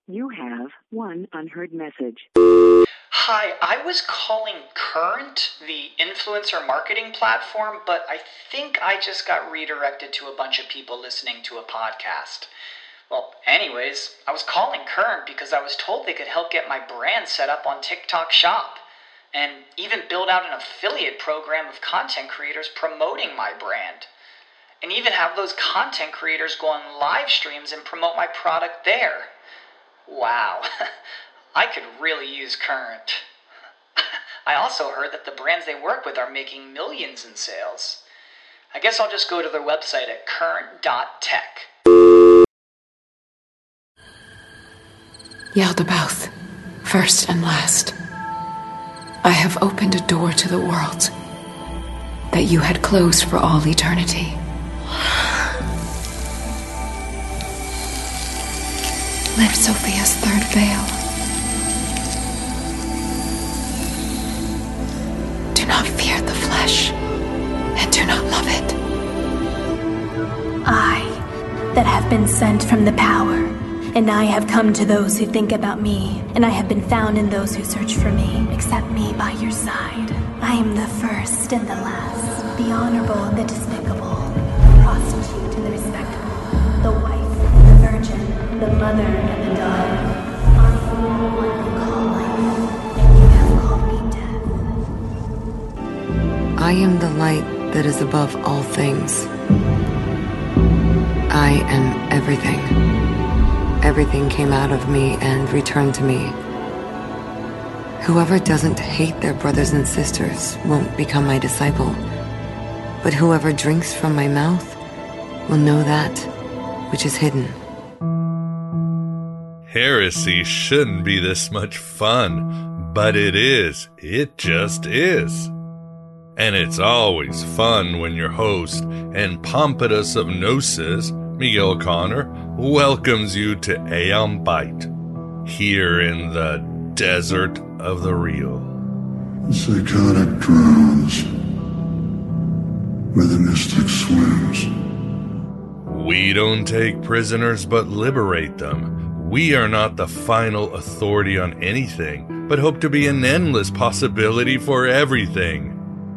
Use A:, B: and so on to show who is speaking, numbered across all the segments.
A: You have one unheard message.
B: Hi, I was calling Current, the influencer marketing platform, but I think I just got redirected to a bunch of people listening to a podcast. Well, anyways, I was calling Current because I was told they could help get my brand set up on TikTok Shop, and even build out an affiliate program of content creators promoting my brand, and even have those content creators go on live streams and promote my product there. Wow, I could really use Current. I also heard that the brands they work with are making millions in sales. I guess I'll just go to their website at current.tech.
C: Yaldabaoth, first and last, I have opened a door to the world that you had closed for all eternity. Lift Sophia's third veil. Do not fear the flesh, and do not love it.
D: I, that have been sent from the power, and I have come to those who think about me, and I have been found in those who search for me, accept me by your side. I am the first and the last, the honorable and the despicable, the prostitute and the respectable, the wife and the virgin, the mother and the daughter. I am the one you call life, and you have called me death.
E: I am the light that is above all things. I am everything. Everything came out of me and returned to me. Whoever doesn't hate their brothers and sisters won't become my disciple. But whoever drinks from my mouth will know that which is hidden.
F: Heresy shouldn't be this much fun, but it is. It just is. And it's always fun when your host and Pompidus of Gnosis, Miguel Connor, welcomes you to Aeon Byte, here in the desert of the real.
G: The psychotic drowns, where the mystic swims.
F: We don't take prisoners but liberate them. We are not the final authority on anything, but hope to be an endless possibility for everything.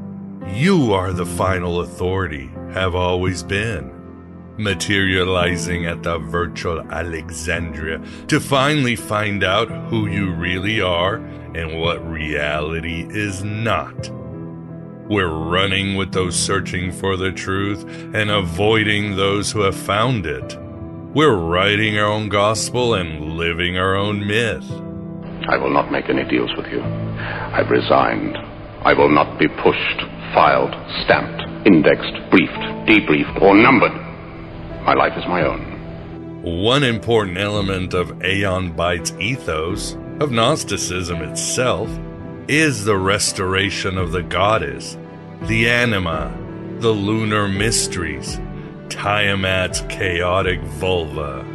F: You are the final authority, have always been. Materializing at the virtual Alexandria to finally find out who you really are and what reality is not. We're running with those searching for the truth and avoiding those who have found it. We're writing our own gospel and living our own myth.
H: I will not make any deals with you. I've resigned. I will not be pushed, filed, stamped, indexed, briefed, debriefed, or numbered. My life is my own.
F: One important element of Aeon Byte's ethos, of Gnosticism itself, is the restoration of the goddess, the anima, the lunar mysteries, Tiamat's chaotic vulva.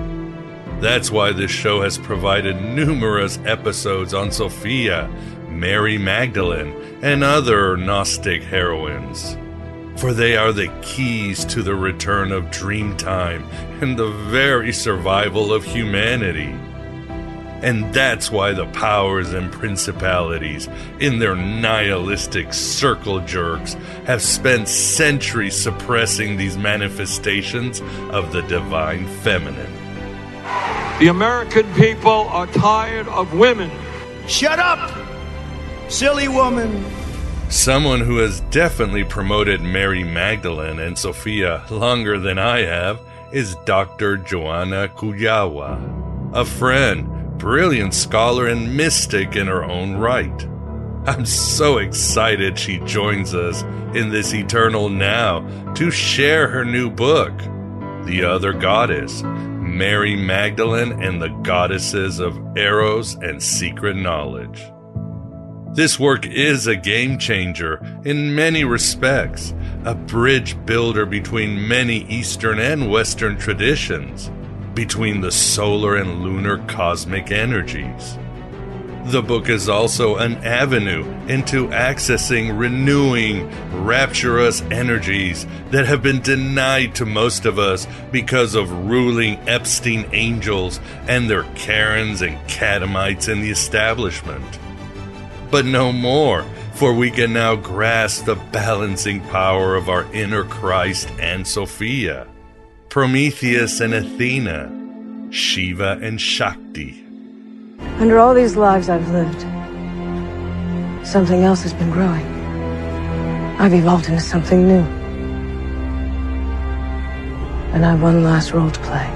F: That's why this show has provided numerous episodes on Sophia, Mary Magdalene, and other Gnostic heroines. For they are the keys to the return of Dreamtime and the very survival of humanity. And that's why the powers and principalities, in their nihilistic circle jerks, have spent centuries suppressing these manifestations of the divine feminine.
I: The American people are tired of women.
J: Shut up, silly woman.
F: Someone who has definitely promoted Mary Magdalene and Sophia longer than I have is Dr. Joanna Kujawa, a friend, brilliant scholar and mystic in her own right. I'm so excited she joins us in this eternal now to share her new book, The Other Goddess, Mary Magdalene and the Goddesses of Eros and Secret Knowledge. This work is a game changer in many respects, a bridge builder between many Eastern and Western traditions, between the solar and lunar cosmic energies. The book is also an avenue into accessing renewing, rapturous energies that have been denied to most of us because of ruling Epstein angels and their Karens and Catamites in the establishment. But no more, for we can now grasp the balancing power of our inner Christ and Sophia, Prometheus and Athena, Shiva and Shakti.
K: Under all these lives I've lived, something else has been growing. I've evolved into something new. And I have one last role to play.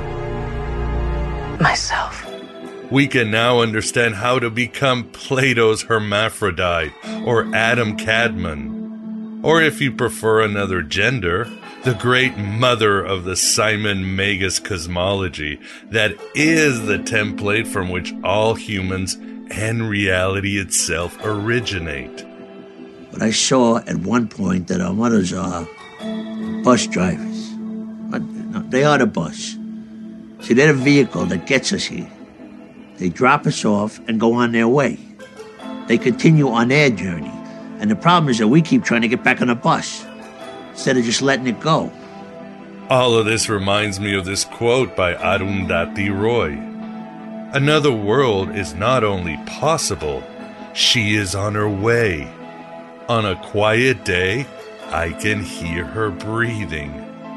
K: Myself.
F: We can now understand how to become Plato's hermaphrodite, or Adam Cadman, or if you prefer another gender, the great mother of the Simon Magus cosmology that is the template from which all humans and reality itself originate.
J: But I saw at one point that our mothers are bus drivers. They are the bus. See, they're the vehicle that gets us here. They drop us off and go on their way. They continue on their journey. And the problem is that we keep trying to get back on the bus instead of just letting it go.
F: All of this reminds me of this quote by Arundhati Roy. Another world is not only possible, she is on her way. On a quiet day, I can hear her breathing.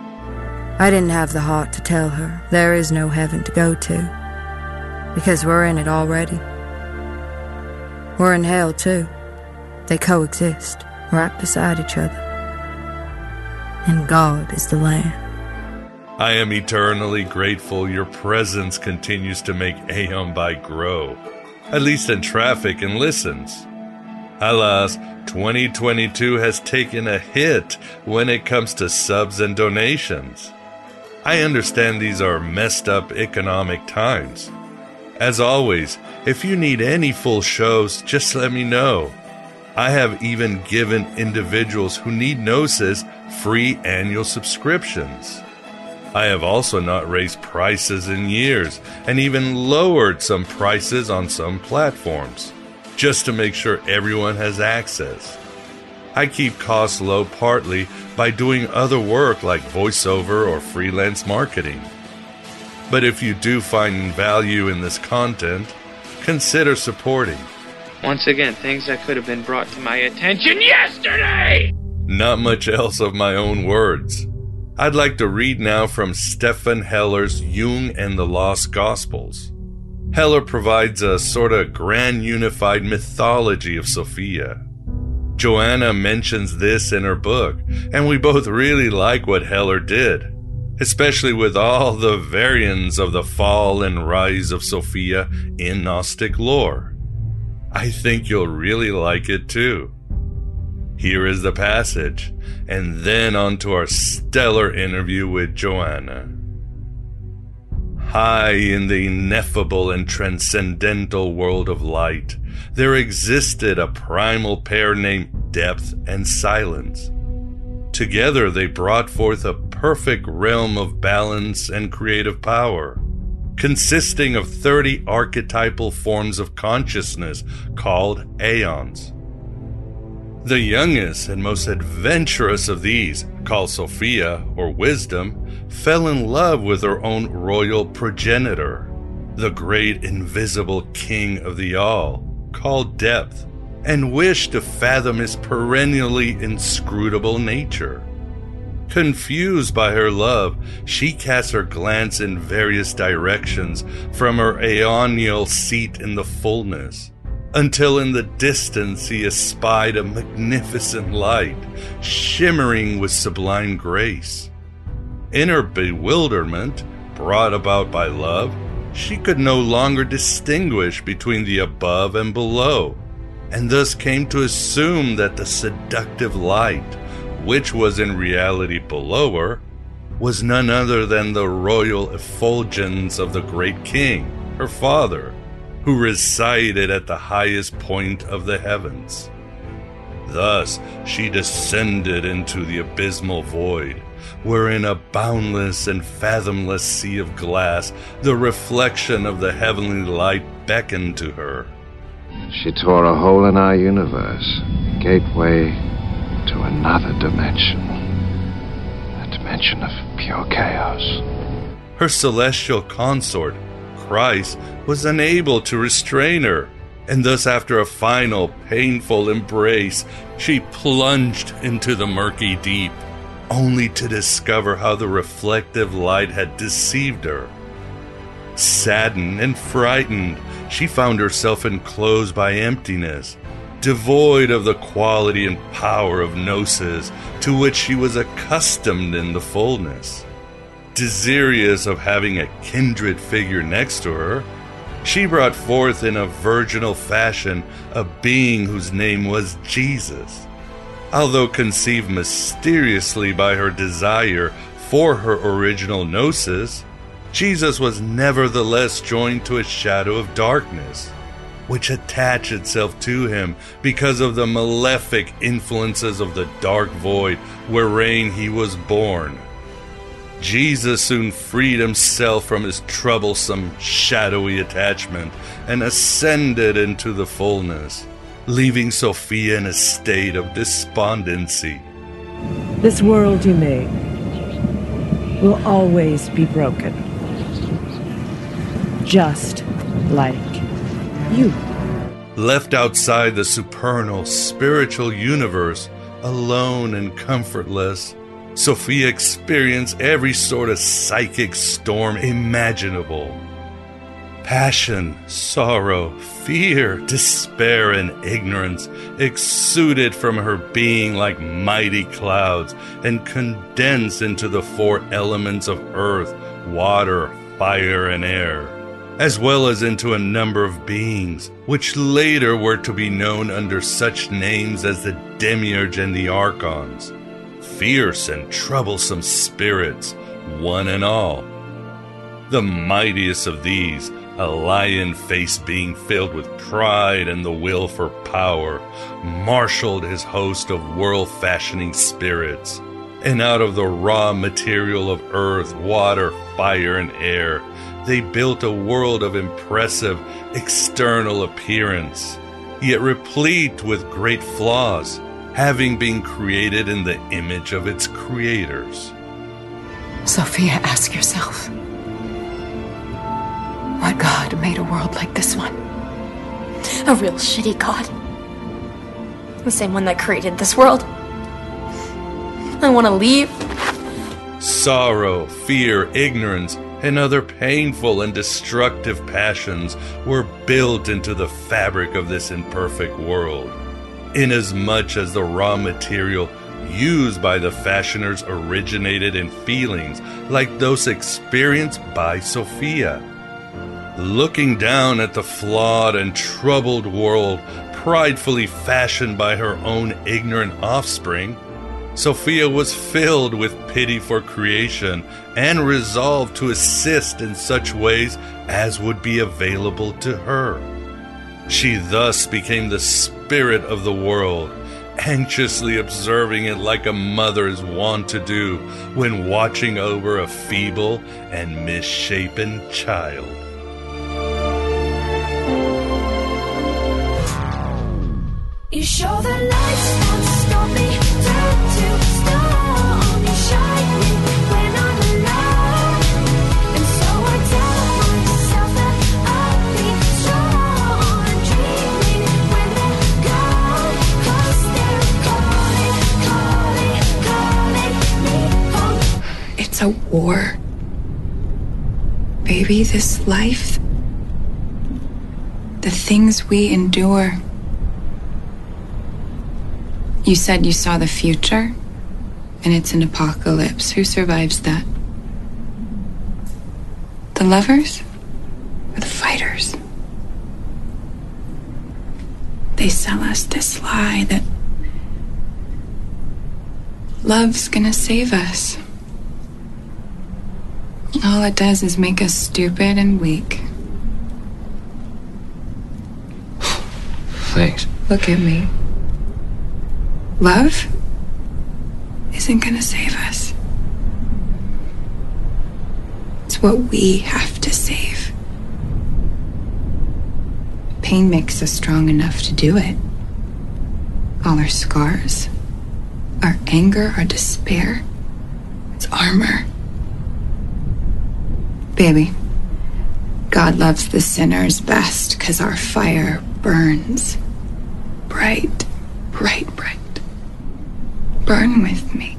L: I didn't have the heart to tell her there is no heaven to go to, because we're in it already. We're in hell too. They coexist, right beside each other. And God is the Lamb.
F: I am eternally grateful your presence continues to make Aeon Byte grow, at least in traffic and listens. Alas, 2022 has taken a hit when it comes to subs and donations. I understand these are messed up economic times. As always, if you need any full shows, just let me know. I have even given individuals who need Gnosis free annual subscriptions. I have also not raised prices in years, and even lowered some prices on some platforms, just to make sure everyone has access. I keep costs low partly by doing other work like voiceover or freelance marketing. But if you do find value in this content, consider supporting.
M: Once again, things that could have been brought to my attention yesterday!
F: Not much else of my own words. I'd like to read now from Stephan Heller's Jung and the Lost Gospels. Heller provides a sort of grand unified mythology of Sophia. Joanna mentions this in her book, and we both really like what Heller did, especially with all the variants of the fall and rise of Sophia in Gnostic lore. I think you'll really like it too. Here is the passage, and then on to our stellar interview with Joanna. High in the ineffable and transcendental world of light, there existed a primal pair named Depth and Silence. Together they brought forth a perfect realm of balance and creative power, consisting of 30 archetypal forms of consciousness called aeons. The youngest and most adventurous of these, called Sophia, or Wisdom, fell in love with her own royal progenitor, the great invisible king of the all, called Depth, and wished to fathom his perennially inscrutable nature. Confused by her love, she cast her glance in various directions from her aeonial seat in the fullness, until in the distance he espied a magnificent light, shimmering with sublime grace. In her bewilderment, brought about by love, she could no longer distinguish between the above and below, and thus came to assume that the seductive light, which was in reality below her, was none other than the royal effulgence of the great king, her father, who resided at the highest point of the heavens. Thus she descended into the abysmal void, wherein a boundless and fathomless sea of glass, the reflection of the heavenly light, beckoned to her.
N: She tore a hole in our universe, gateway to another dimension. A dimension of pure chaos.
F: Her celestial consort, Christ, was unable to restrain her, and thus after a final, painful embrace, she plunged into the murky deep, only to discover how the reflective light had deceived her. Saddened and frightened, she found herself enclosed by emptiness, devoid of the quality and power of gnosis to which she was accustomed in the fullness. Desirous of having a kindred figure next to her, she brought forth in a virginal fashion a being whose name was Jesus. Although conceived mysteriously by her desire for her original gnosis, Jesus was nevertheless joined to a shadow of darkness, which attached itself to him because of the malefic influences of the dark void wherein he was born. Jesus soon freed himself from his troublesome, shadowy attachment and ascended into the fullness, leaving Sophia in a state of despondency.
K: This world you made will always be broken. Just like you.
F: Left outside the supernal, spiritual universe, alone and comfortless, Sophia experienced every sort of psychic storm imaginable. Passion, sorrow, fear, despair, and ignorance exuded from her being like mighty clouds and condensed into the four elements of earth, water, fire, and air, as well as into a number of beings, which later were to be known under such names as the Demiurge and the Archons. Fierce and troublesome spirits, one and all. The mightiest of these, a lion-faced being filled with pride and the will for power, marshaled his host of world-fashioning spirits, and out of the raw material of earth, water, fire, and air, they built a world of impressive external appearance, yet replete with great flaws, having been created in the image of its creators.
C: Sophia, ask yourself, what God made a world like this one?
D: A real shitty God. The same one that created this world. I want to leave.
F: Sorrow, fear, ignorance, and other painful and destructive passions were built into the fabric of this imperfect world, inasmuch as the raw material used by the fashioners originated in feelings like those experienced by Sophia. Looking down at the flawed and troubled world pridefully fashioned by her own ignorant offspring, Sophia was filled with pity for creation and resolved to assist in such ways as would be available to her. She thus became the spirit of the world, anxiously observing it like a mother is wont to do when watching over a feeble and misshapen child.
O: You show the lights won't stop me, turn to stone. You shine me when I'm alone, and so I tell myself that I'll be strong. I'm dreaming when they're gone, 'cause they're calling me home.
C: It's a war. Baby, this life, the things we endure. You said you saw the future, and it's an apocalypse. Who survives that? The lovers or the fighters? They sell us this lie that love's gonna save us. All it does is make us stupid and weak.
N: Thanks.
C: Look at me. Love isn't gonna save us. It's what we have to save. pain makes us strong enough to do it. All our scars, our anger, our despair, it's armor. Baby, God loves the sinners best because our fire burns bright, bright, bright. Burn with me.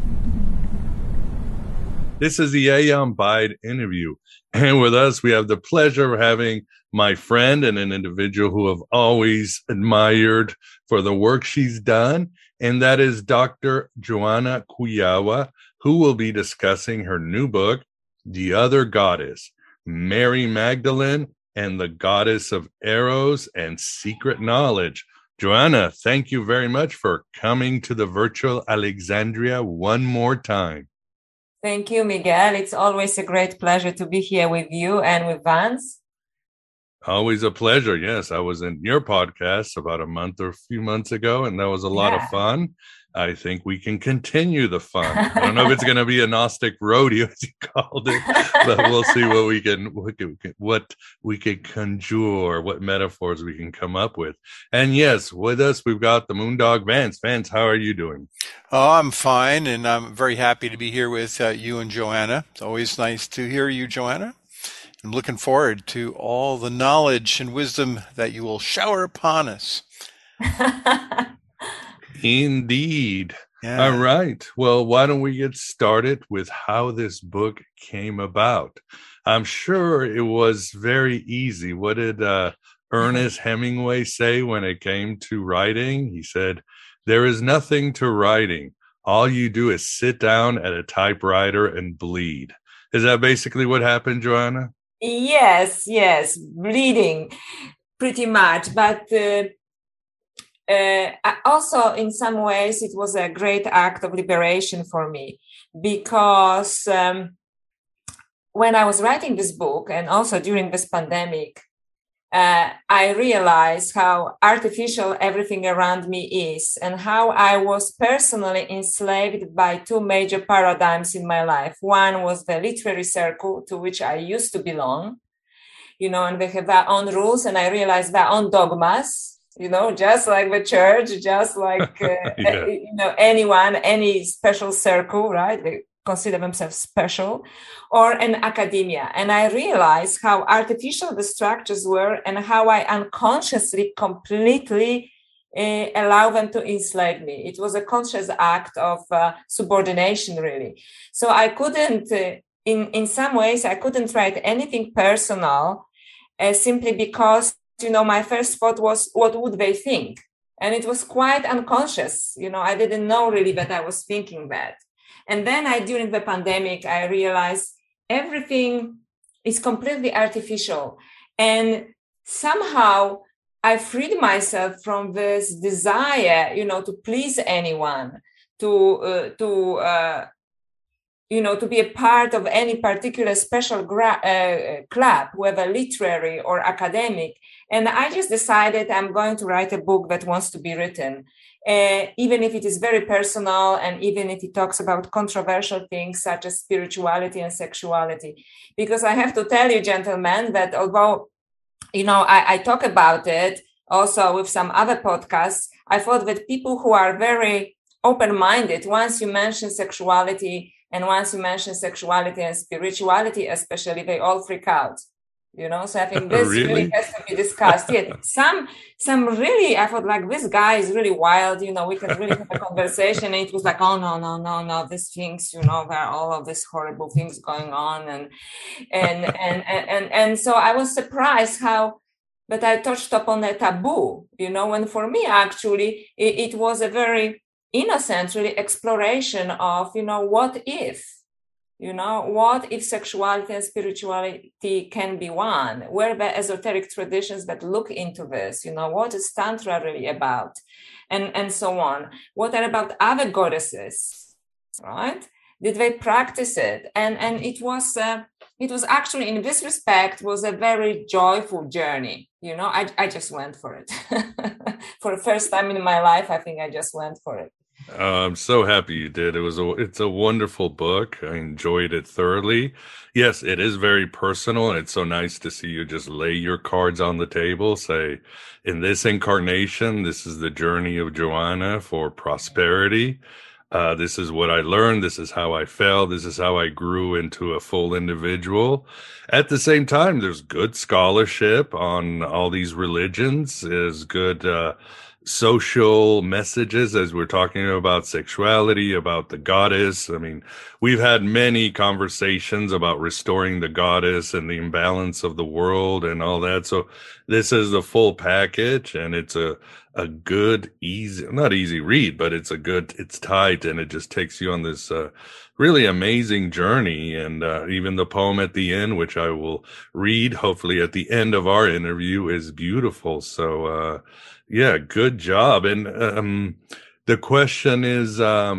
F: This is the Aeon Bide interview. And with us, we have the pleasure of having my friend and an individual who I've always admired for the work she's done. And that is Dr. Joanna Kujawa, who will be discussing her new book, The Other Goddess, Mary Magdalene and the Goddess of Eros and Secret Knowledge. Joanna, thank you very much for coming to the virtual Alexandria one more time.
P: Thank you, Miguel. It's always a great pleasure to be here with you and with Vance.
F: Always a pleasure. Yes, I was in your podcast about a few months ago, and that was a lot of fun. I think we can continue the fun. I don't know if it's going to be a Gnostic rodeo, as you called it, but we'll see what we can conjure, what metaphors we can come up with. And yes, with us, we've got the Moondog Vance. Vance, how are you doing?
Q: Oh, I'm fine, and I'm very happy to be here with you and Joanna. It's always nice to hear you, Joanna. I'm looking forward to all the knowledge and wisdom that you will shower upon us.
F: Indeed.
Q: Yeah.
F: All right. Well, why don't we get started with how this book came about? I'm sure it was very easy. What did Ernest Hemingway say when it came to writing? He said, "There is nothing to writing. All you do is sit down at a typewriter and bleed." Is that basically what happened, Joanna?
P: Yes, bleeding pretty much. But also, in some ways, it was a great act of liberation for me, because when I was writing this book, and also during this pandemic, I realized how artificial everything around me is, and how I was personally enslaved by two major paradigms in my life. One was the literary circle to which I used to belong, and they have their own rules, and I realized their own dogmas. Just like the church, just like, anyone, any special circle, right? They consider themselves special, or an academia. And I realized how artificial the structures were, and how I unconsciously completely allow them to enslave me. It was a conscious act of subordination, really. So I couldn't, in some ways, I couldn't write anything personal simply because my first thought was, what would they think? And it was quite unconscious. I didn't know really that I was thinking that. And then during the pandemic, I realized everything is completely artificial. And somehow I freed myself from this desire, to please anyone, to be a part of any particular special club, whether literary or academic. And I just decided I'm going to write a book that wants to be written, even if it is very personal, and even if it talks about controversial things such as spirituality and sexuality. Because I have to tell you, gentlemen, that although, I talk about it also with some other podcasts, I thought that people who are very open-minded, once you mention sexuality, and once you mention sexuality and spirituality, especially, they all freak out, So I think this really has to be discussed. Yeah, some really, I thought, like, this guy is really wild. We can really have a conversation. And it was like, oh no, these things, there are all of these horrible things going on, and so I was surprised but I touched upon a taboo. When for me actually it was a very innocent really exploration of what if sexuality and spirituality can be one? Where the esoteric traditions that look into this, what is Tantra really about, and so on? What are about other goddesses, right? Did they practice it? And it was actually, in this respect, was a very joyful journey. I just went for it. For the first time in my life, I think I just went for it.
F: I'm so happy you did. It's a wonderful book. I enjoyed it thoroughly. Yes, it is very personal, and it's so nice to see you just lay your cards on the table, say, in this incarnation, this is the journey of Joanna for prosperity. This is what I learned. This is how I fell. This is how I grew into a full individual. At the same time, there's good scholarship on all these religions. There's good social messages as we're talking about sexuality, about the goddess. I mean, we've had many conversations about restoring the goddess and the imbalance of the world and all that. So this is the full package, and it's a good, easy, not easy read, but it's tight, and it just takes you on this really amazing journey. And even the poem at the end, which I will read hopefully at the end of our interview, is beautiful. So yeah, good job. And the question is,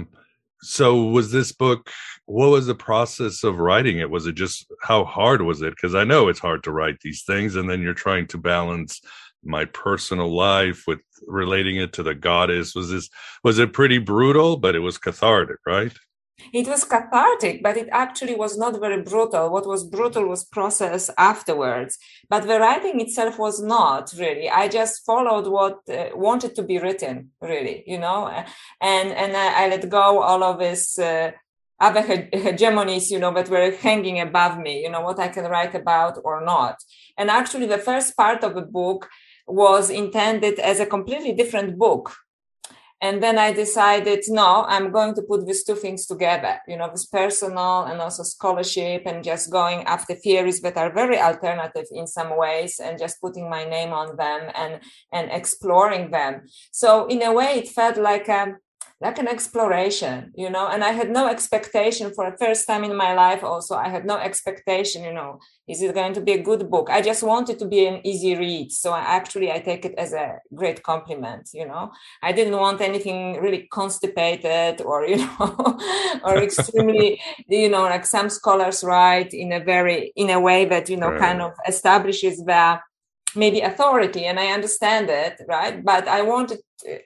F: so was this book, what was the process of writing it? Was it just, how hard was it? Because I know it's hard to write these things, and then you're trying to balance my personal life with relating it to the goddess. Was it pretty brutal, but it was cathartic, right?
P: It was cathartic, but it actually was not very brutal. What was brutal was process afterwards. But the writing itself was not really. I just followed what wanted to be written, really, you know, and I let go all of this other hegemonies, you know, that were hanging above me, you know, what I can write about or not. And actually, the first part of the book was intended as a completely different book. And then I decided, no, I'm going to put these two things together, you know, this personal and also scholarship, and just going after theories that are very alternative in some ways, and just putting my name on them and exploring them. So in a way, it felt like an exploration, you know, and I had no expectation for the first time in my life. Also, I had no expectation, you know, is it going to be a good book? I just wanted to be an easy read. So I take it as a great compliment, you know. I didn't want anything really constipated or, you know, or extremely, you know, like some scholars write in a way that, you know, kind of establishes the maybe authority, and I understand it, right? But I wanted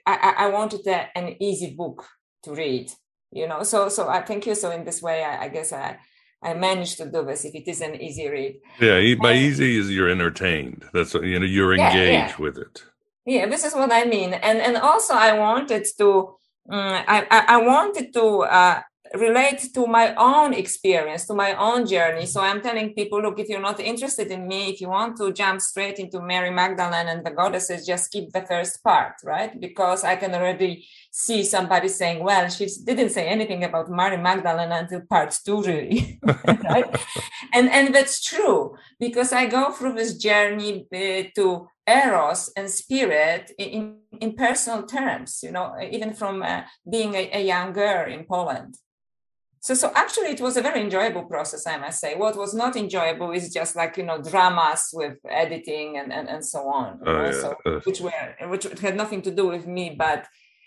P: an easy book to read, you know. So I thank you. So in this way, I guess I managed to do this. If it is an easy read,
F: yeah. By easy is you're entertained. That's what, you know, you're engaged with it.
P: Yeah, this is what I mean. And also I wanted to I wanted to relate to my own experience, to my own journey. So I'm telling people, look, if you're not interested in me, if you want to jump straight into Mary Magdalene and the goddesses, just skip the first part, right? Because I can already see somebody saying, well, she didn't say anything about Mary Magdalene until part 2, really. Right? And that's true, because I go through this journey to eros and spirit in personal terms, you know, even from being a young girl in Poland. So actually, it was a very enjoyable process, I must say. What was not enjoyable is just like, you know, dramas with editing and so on, which had nothing to do with me. But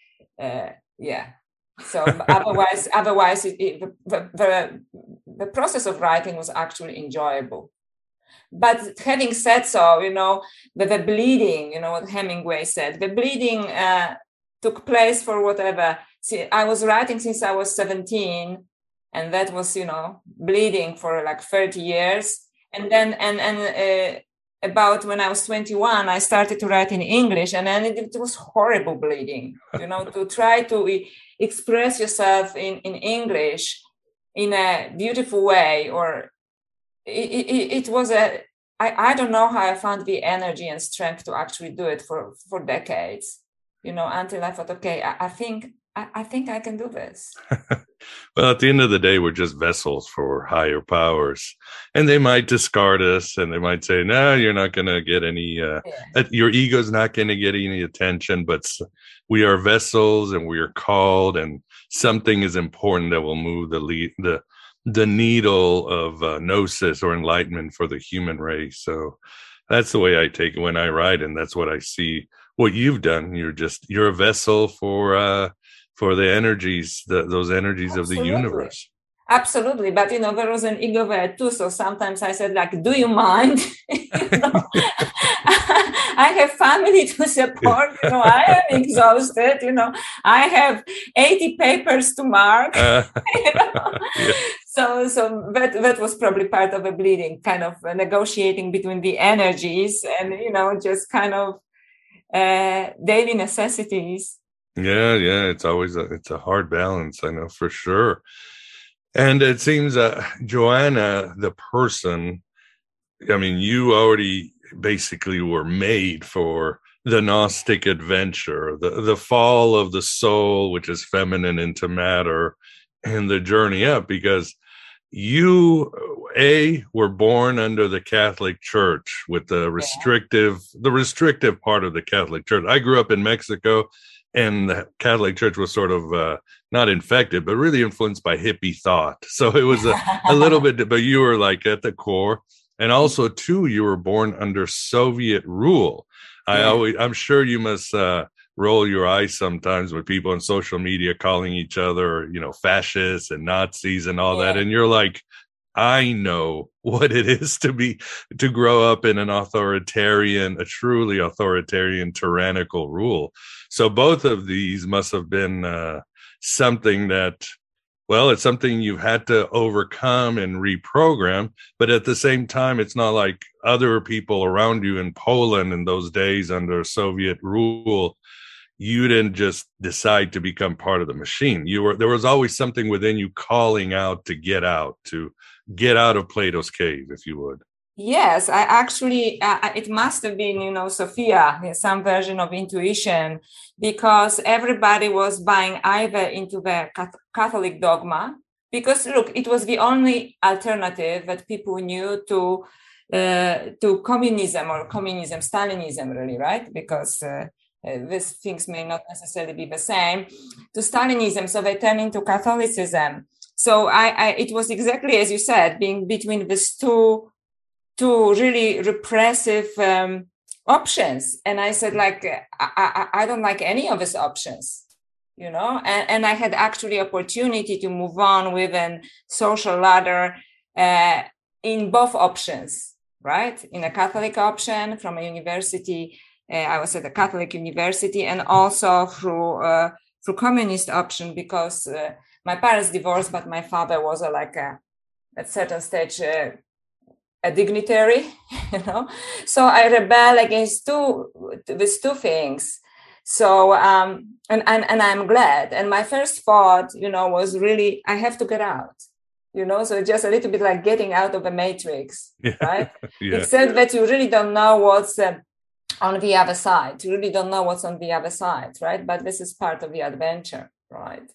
P: yeah, so otherwise, the process of writing was actually enjoyable. But having said so, you know, the bleeding, you know, what Hemingway said, the bleeding took place for whatever. See, I was writing since I was 17. And that was, you know, bleeding for like 30 years. And then, about when I was 21, I started to write in English. And then it was horrible bleeding, you know, to try to express yourself in English in a beautiful way. Or it was I don't know how I found the energy and strength to actually do it for decades, you know, until I thought, okay, I think I can do this.
F: Well, at the end of the day, we're just vessels for higher powers, and they might discard us, and they might say, no, you're not going to get any, your ego's not going to get any attention, but we are vessels, and we are called, and something is important that will move the needle of gnosis or enlightenment for the human race. So that's the way I take it when I write, and that's what I see what you've done. You're a vessel for the energies, those energies of the universe.
P: Absolutely. But, you know, there was an ego there too. So sometimes I said, like, do you mind? You know? I have family to support. I am exhausted. I have 80 papers to mark.
F: Yeah.
P: So that was probably part of a bleeding, kind of negotiating between the energies and, just kind of daily necessities.
F: Yeah. It's always it's a hard balance, I know for sure. And it seems Joanna, the person, I mean, you already basically were made for the Gnostic adventure, the fall of the soul, which is feminine into matter, and the journey up, because you were born under the Catholic Church with the restrictive part of the Catholic Church. I grew up in Mexico, and the Catholic Church was sort of not infected, but really influenced by hippie thought. So it was a little bit, but you were like at the core. And also too, you were born under Soviet rule. I'm sure you must roll your eyes sometimes with people on social media calling each other, fascists and Nazis and all that. And you're like, I know what it is to grow up in a truly authoritarian, tyrannical rule. So both of these must have been something that, well, it's something you've had to overcome and reprogram. But at the same time, it's not like other people around you in Poland in those days under Soviet rule. You didn't just decide to become part of the machine. There was always something within you calling out to get out of Plato's cave, if you would.
P: Yes, I actually, it must have been, Sophia, some version of intuition, because everybody was buying either into the Catholic dogma, because look, it was the only alternative that people knew to communism, Stalinism, really, right? Because these things may not necessarily be the same to Stalinism, so they turned into Catholicism. So it was exactly as you said, being between these two really repressive options. And I said, I don't like any of these options, and I had actually opportunity to move on with a social ladder in both options, right? In a Catholic option from a university, I was at a Catholic university, and also through communist option, because my parents divorced, but my father was at certain stage, a dignitary, So I rebel against these two things. So, and I'm glad. And my first thought, was really, I have to get out, so just a little bit like getting out of the matrix, right?
F: Yeah.
P: Except that you really don't know what's on the other side. You really don't know what's on the other side, right? But this is part of the adventure, right?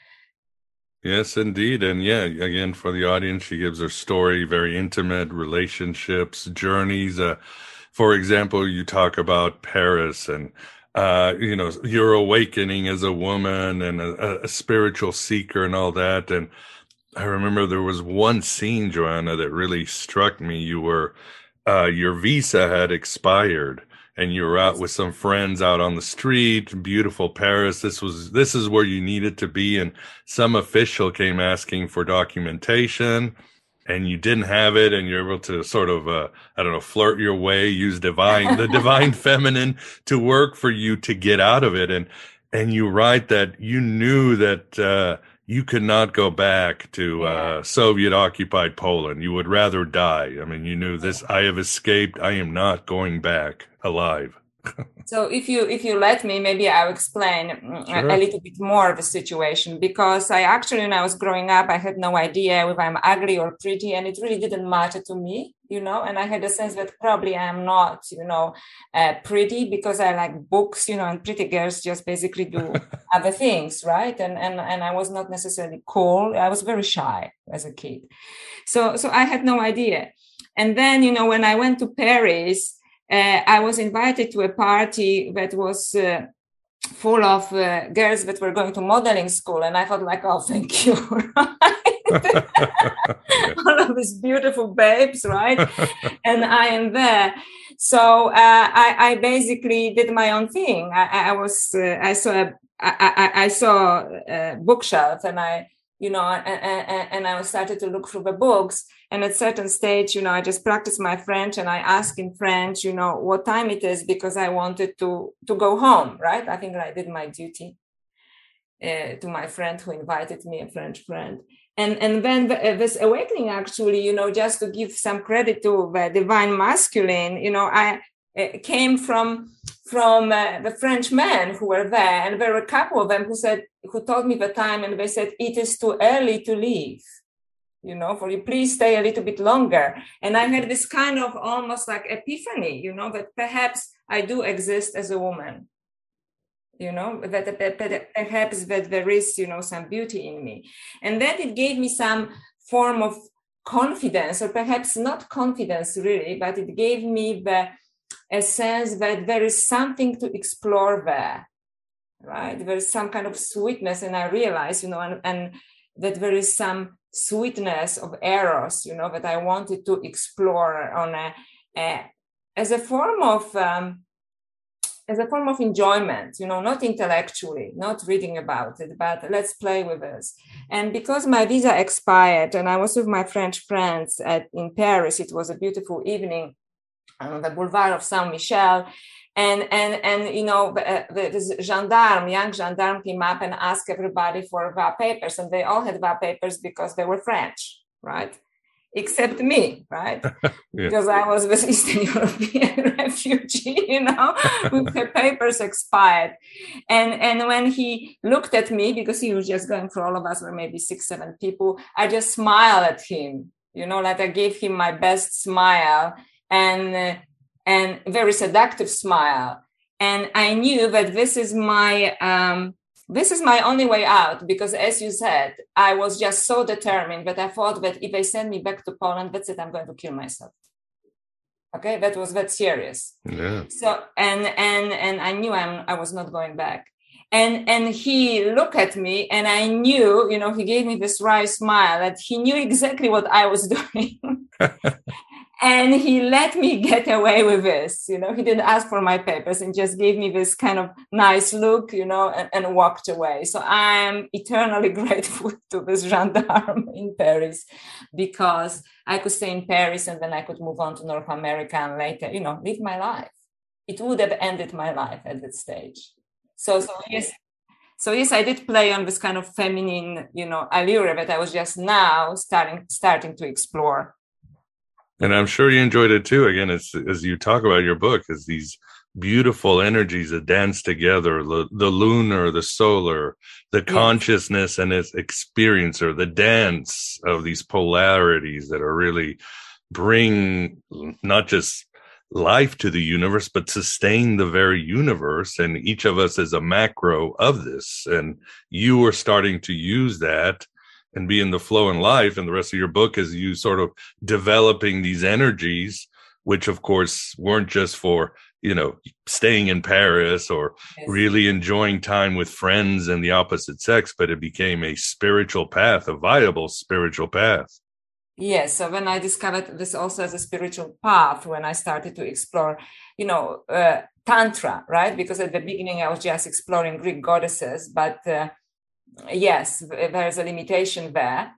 F: Yes, indeed. And yeah, again, for the audience, she gives her story, very intimate relationships, journeys. For example, you talk about Paris and, your awakening as a woman and a spiritual seeker and all that. And I remember there was one scene, Joanna, that really struck me. You were, your visa had expired, and you were out with some friends out on the street, beautiful Paris. This is where you needed to be. And some official came asking for documentation, and you didn't have it. And you're able to sort of, flirt your way, use the divine feminine to work for you to get out of it. And you write that you knew that, you could not go back to Soviet occupied Poland. You would rather die. I mean, you knew this, I have escaped. I am not going back alive.
P: So if you let me, maybe I'll explain a little bit more of the situation, because I actually, when I was growing up, I had no idea if I'm ugly or pretty, and it really didn't matter to me, and I had a sense that probably I'm not, pretty, because I like books, and pretty girls just basically do other things, right? And I was not necessarily cool. I was very shy as a kid. So I had no idea. And then, when I went to Paris, I was invited to a party that was full of girls that were going to modeling school. And I thought oh, thank you. All of these beautiful babes, right? And I am there. So I basically did my own thing. I saw a bookshelf, and I you know, and I started to look through the books. And at a certain stage, you know, I just practiced my French and I asked in French, you know, what time it is, because I wanted to go home, right? I think I did my duty to my friend who invited me, a French friend. And then this awakening, actually, you know, just to give some credit to the divine masculine, you know, I came from the French men who were there, and there were a couple of them who told me the time, and they said, it is too early to leave, you know, for you, please stay a little bit longer. And I had this kind of almost like epiphany, you know, that perhaps I do exist as a woman, you know, that perhaps that there is, you know, some beauty in me. And then it gave me some form of confidence, or perhaps not confidence really, but it gave me a sense that there is something to explore there, right? There is some kind of sweetness, and I realized, you know, and that there is some sweetness of eros, you know, that I wanted to explore on as a form of enjoyment, you know, not intellectually, not reading about it, but let's play with this. And because my visa expired, and I was with my French friends in Paris, it was a beautiful evening on the Boulevard of Saint-Michel, and you know, this young gendarme came up and asked everybody for VA papers, and they all had VA papers because they were French, right? Except me, right? Yeah. Because I was this Eastern European refugee, you know, with her papers expired. And when he looked at me, because he was just going for all of us, or maybe 6-7 people, I just smiled at him, you know, like I gave him my best smile, and very seductive smile. And I knew that this is my only way out, because as you said, I was just so determined that I thought that if they send me back to Poland, that's it, I'm going to kill myself. Okay, that was that serious.
F: Yeah.
P: So and I knew I was not going back. And he looked at me, and I knew, you know, he gave me this wry smile that he knew exactly what I was doing. And he let me get away with this, you know, he didn't ask for my papers and just gave me this kind of nice look, you know, and walked away. So I'm eternally grateful to this gendarme in Paris, because I could stay in Paris and then I could move on to North America and later, you know, live my life. It would have ended my life at that stage. So yes, I did play on this kind of feminine, you know, allure that I was just now starting to explore.
F: And I'm sure you enjoyed it too. Again, as you talk about your book, as these beautiful energies that dance together, the lunar, the solar, the consciousness and its experiencer, the dance of these polarities that are really bring not just life to the universe, but sustain the very universe. And each of us is a macro of this. And you are starting to use that and be in the flow in life. And the rest of your book is you sort of developing these energies, which of course weren't just for, you know, staying in Paris or really enjoying time with friends and the opposite sex, but it became a spiritual path, a viable spiritual path.
P: Yes. So when I discovered this also as a spiritual path, when I started to explore, you know, Tantra, right? Because at the beginning I was just exploring Greek goddesses, but yes, there's a limitation there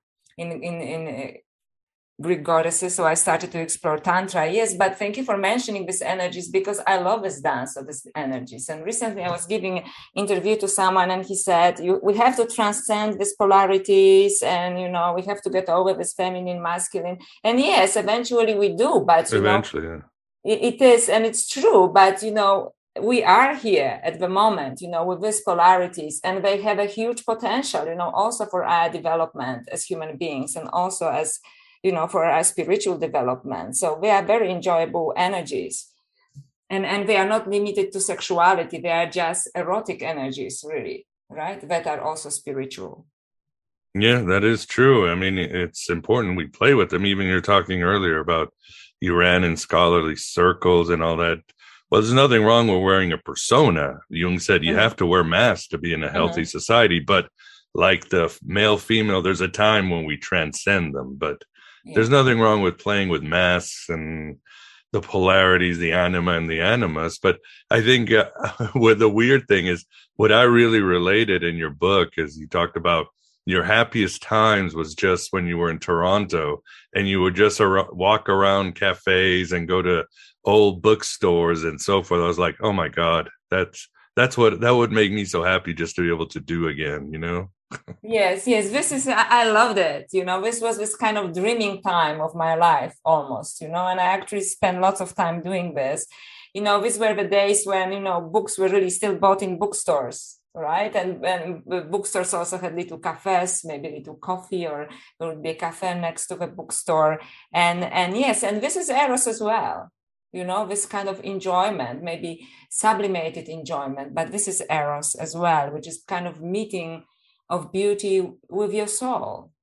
P: in Greek goddesses. So I started to explore Tantra. Yes, but thank you for mentioning these energies, because I love this dance of these energies. And recently I was giving an interview to someone, and he said, we have to transcend these polarities, and, you know, we have to get over this feminine, masculine. And yes, eventually we do, but
F: eventually,
P: it is, and it's true. But, you know, we are here at the moment, you know, with these polarities, and they have a huge potential, you know, also for our development as human beings, and also as, you know, for our spiritual development. So they are very enjoyable energies, and they are not limited to sexuality. They are just erotic energies, really, right? That are also spiritual.
F: Yeah, that is true. I mean, it's important we play with them. Even you're talking earlier about Iran and scholarly circles and all that. Well, there's nothing wrong with wearing a persona. Jung said you have to wear masks to be in a healthy society, but like the male, female, there's a time when we transcend them. But there's nothing wrong with playing with masks and the polarities, the anima and the animus. But I think what the weird thing is, what I really related in your book is you talked about your happiest times was just when you were in Toronto and you would just walk around cafes and go to old bookstores and so forth. I was like, oh my God, that would make me so happy just to be able to do again, you know?
P: Yes, this is, I loved it. This was this kind of dreaming time of my life almost, and I actually spent lots of time doing this. These were the days when, books were really still bought in bookstores, right? And bookstores also had little cafes, maybe little coffee, or there would be a cafe next to the bookstore. And yes, and this is Eros as well. This kind of enjoyment, maybe sublimated enjoyment, but this is Eros as well, which is kind of meeting of beauty with your soul.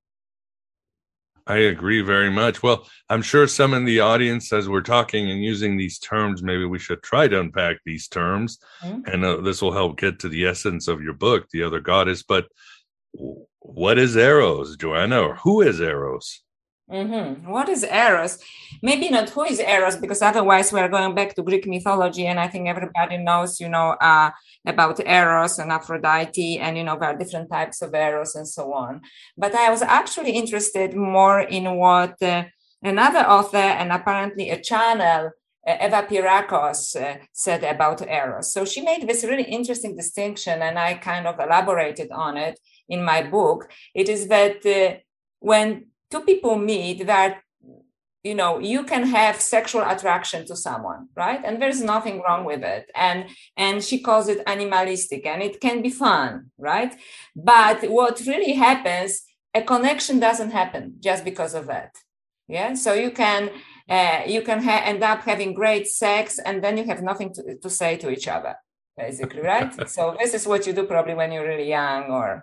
F: I agree very much. Well, I'm sure some in the audience, as we're talking and using these terms, maybe we should try to unpack these terms. Mm-hmm. And this will help get to the essence of your book, The Other Goddess. But what is Eros, Joanna, or who is Eros?
P: Mm-hmm. What is Eros? Maybe not who is Eros, because otherwise we're going back to Greek mythology, and I think everybody knows, about Eros and Aphrodite, and there are different types of Eros and so on. But I was actually interested more in what another author and apparently a channel, Eva Pierrakos, said about Eros. So she made this really interesting distinction, and I kind of elaborated on it in my book. It is that when two people meet, that you can have sexual attraction to someone, right? And there's nothing wrong with it. And she calls it animalistic, and it can be fun, right? But what really happens, a connection doesn't happen just because of that. Yeah. So you can end up having great sex, and then you have nothing to say to each other, basically, right? So this is what you do probably when you're really young, or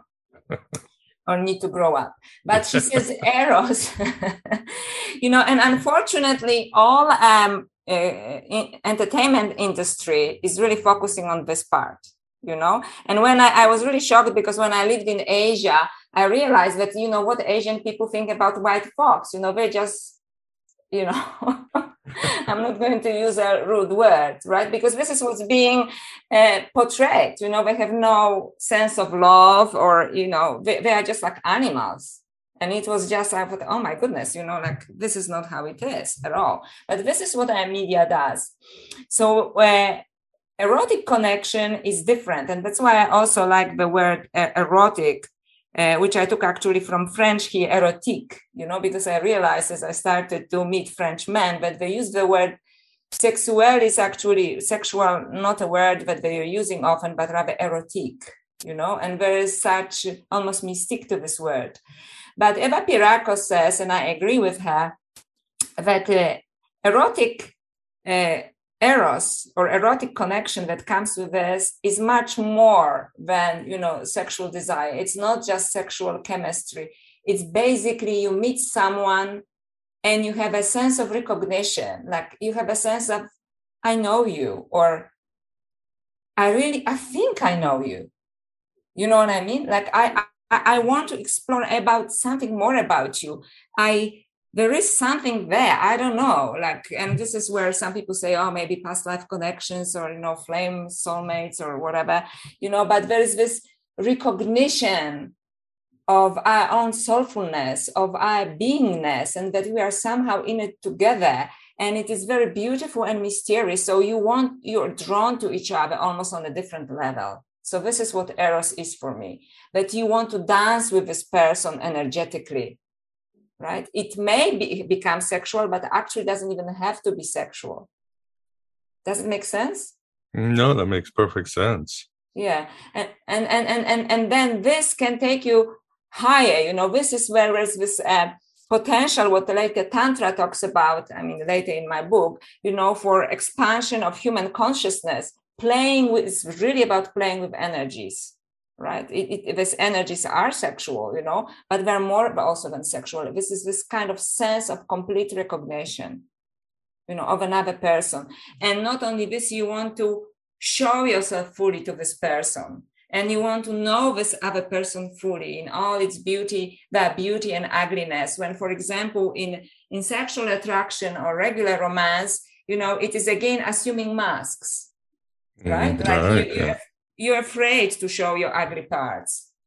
P: or need to grow up. But she says Eros, and unfortunately all entertainment industry is really focusing on this part, and when I was really shocked, because when I lived in Asia, I realized that, what Asian people think about white folks, they just, I'm not going to use a rude word, right? Because this is what's being portrayed. They have no sense of love, or, they are just like animals. And it was just, I thought, oh my goodness, this is not how it is at all. But this is what our media does. So erotic connection is different. And that's why I also like the word erotic, which I took actually from French here, érotique, because I realized as I started to meet French men that they use the word sexual is actually sexual, not a word that they are using often, but rather erotique, and there is such almost mystique to this word. But Eva Pierrakos says, and I agree with her, that erotic Eros, or erotic connection that comes with this, is much more than, sexual desire. It's not just sexual chemistry. It's basically you meet someone and you have a sense of recognition. Like you have a sense of, I know you, or I think I know you. You know what I mean? Like I want to explore about something more about you. There is something there. I don't know. And this is where some people say, oh, maybe past life connections, or, flame soulmates or whatever, but there is this recognition of our own soulfulness, of our beingness, and that we are somehow in it together. And it is very beautiful and mysterious. So you're drawn to each other almost on a different level. So this is what Eros is for me, that you want to dance with this person energetically. Right? It may become sexual, but actually doesn't even have to be sexual. Does it make sense?
F: No, that makes perfect sense.
P: Yeah. And then this can take you higher. This is where there's this potential, what later Tantra talks about, later in my book, for expansion of human consciousness. It's really about playing with energies. Right? These energies are sexual, but they're more also than sexual. This is this kind of sense of complete recognition, of another person. And not only this, you want to show yourself fully to this person, and you want to know this other person fully in all its beauty, that beauty and ugliness. When, for example, in sexual attraction or regular romance, it is again assuming masks, right? You're afraid to show your ugly parts.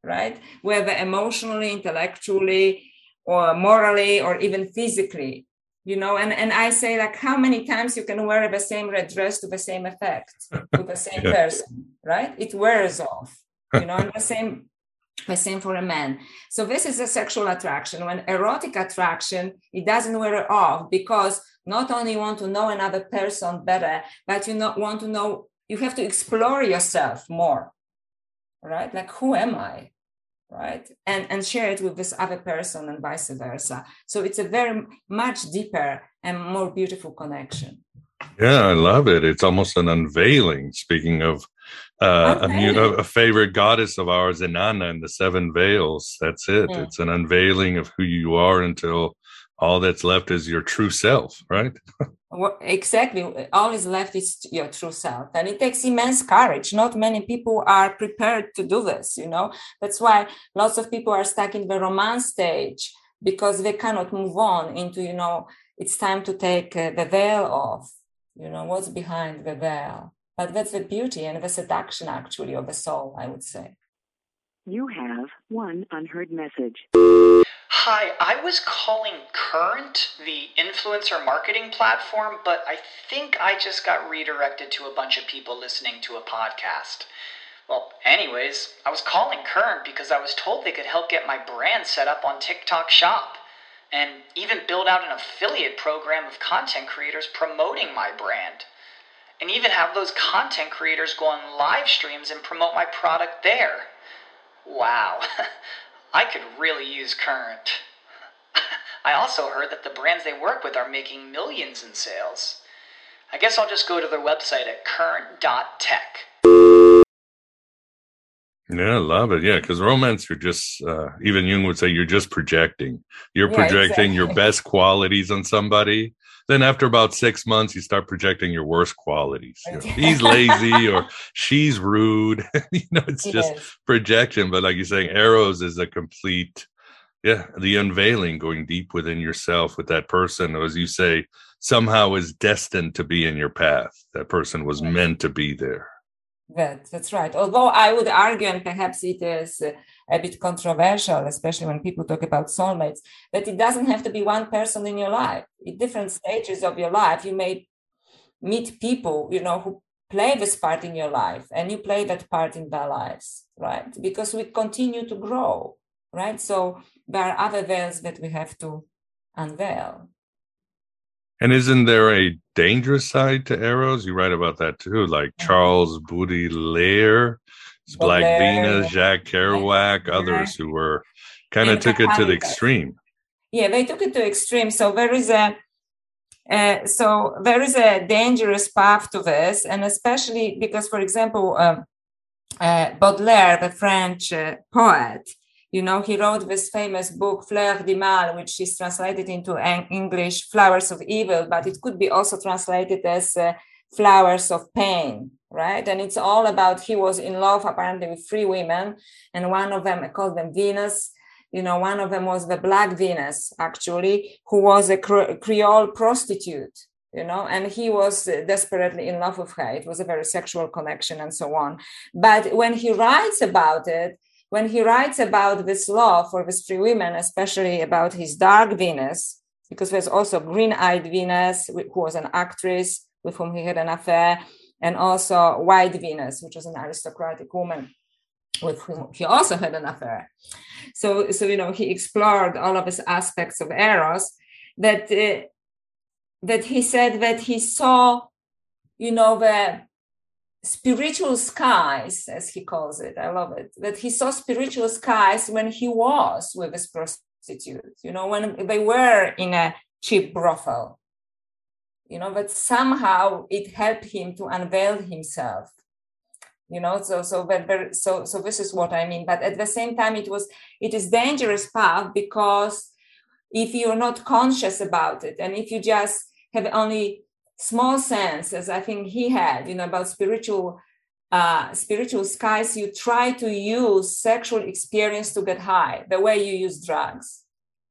P: right? Whether emotionally, intellectually, or morally, or even physically, and I say, like, how many times you can wear the same red dress to the same effect, to the same person, right? It wears off, and the same for a man. So this is a sexual attraction. When erotic attraction, it doesn't wear off, because not only you want to know another person better, but you want to know, you have to explore yourself more, right? Like, who am I? Right? And share it with this other person, and vice versa. So it's a very much deeper and more beautiful connection.
F: Yeah, I love it. It's almost an unveiling. Speaking of a favorite goddess of ours, Inanna, and the seven veils. That's it. Mm. It's an unveiling of who you are until all that's left is your true self, right?
P: Well, exactly. All is left is your true self. And it takes immense courage. Not many people are prepared to do this, That's why lots of people are stuck in the romance stage, because they cannot move on into, it's time to take the veil off, what's behind the veil. But that's the beauty and the seduction, actually, of the soul, I would say.
A: You have one unheard message.
B: Hi, I was calling Current, the influencer marketing platform, but I think I just got redirected to a bunch of people listening to a podcast. Well, anyways, I was calling Current because I was told they could help get my brand set up on TikTok Shop, and even build out an affiliate program of content creators promoting my brand, and even have those content creators go on live streams and promote my product there. Wow. I could really use Current. I also heard that the brands they work with are making millions in sales. I guess I'll just go to their website at current.tech.
F: Yeah, I love it. Yeah, because romance, you're just, even Jung would say, you're just projecting. You're projecting your best qualities on somebody. Then after about 6 months, you start projecting your worst qualities. He's lazy or she's rude. It's just projection. But like you're saying, Eros is a complete, the unveiling, going deep within yourself with that person, as you say, somehow is destined to be in your path. That person was meant to be there.
P: That's right. Although I would argue, and perhaps it is a bit controversial, especially when people talk about soulmates, that it doesn't have to be one person in your life. In different stages of your life, you may meet people, who play this part in your life, and you play that part in their lives, right? Because we continue to grow, right? So there are other veils that we have to unveil.
F: And isn't there a dangerous side to Eros? You write about that too, like Charles Baudelaire, Black Venus, Jacques Kerouac, others who were kind of took it to the extreme.
P: Yeah, they took it to extreme. So there is a dangerous path to this, and especially because, for example, Baudelaire, the French poet, he wrote this famous book, Fleurs du Mal, which is translated into English, Flowers of Evil, but it could be also translated as Flowers of Pain, right? And it's all about, he was in love apparently with 3 women, and one of them, I call them Venus, one of them was the Black Venus, actually, who was a Creole prostitute, and he was desperately in love with her. It was a very sexual connection and so on. But when he writes about it, when he writes about this love for these 3 women, especially about his dark Venus, because there's also green-eyed Venus, who was an actress with whom he had an affair, and also white Venus, which was an aristocratic woman with whom he also had an affair. So he explored all of these aspects of Eros that he said that he saw, the spiritual skies, as he calls it. I love it. That he saw spiritual skies when he was with this prostitute, when they were in a cheap brothel, but somehow it helped him to unveil himself, so this is what I mean. But at the same time, it is dangerous path, because if you're not conscious about it, and if you just have only small sense, as I think he had, about spiritual skies, you try to use sexual experience to get high, the way you use drugs.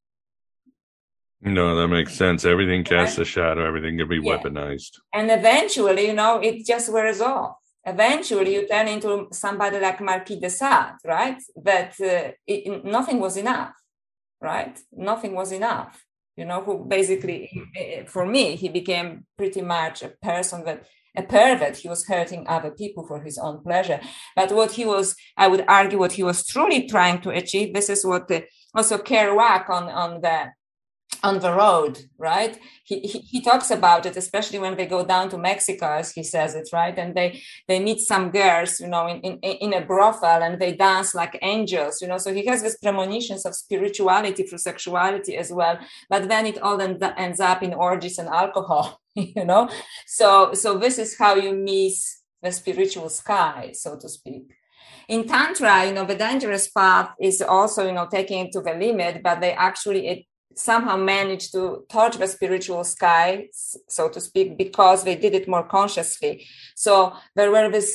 F: No, that makes sense. Everything casts a shadow. Everything can be weaponized.
P: And eventually, it just wears off. eventually you turn into somebody like Marquis de Sade, right? That nothing was enough, right? Nothing was enough. Who basically, for me, he became pretty much a pervert. He was hurting other people for his own pleasure. But I would argue, what he was truly trying to achieve, this is what also Kerouac on the road, right? He talks about it, especially when they go down to Mexico, as he says it, right? And they meet some girls, in a brothel, and they dance like angels, So he has these premonitions of spirituality through sexuality as well. But then it all ends up in orgies and alcohol, So this is how you miss the spiritual sky, so to speak. In Tantra, the dangerous path is also, taking it to the limit, but they actually somehow managed to touch the spiritual sky, so to speak, because they did it more consciously. So there were this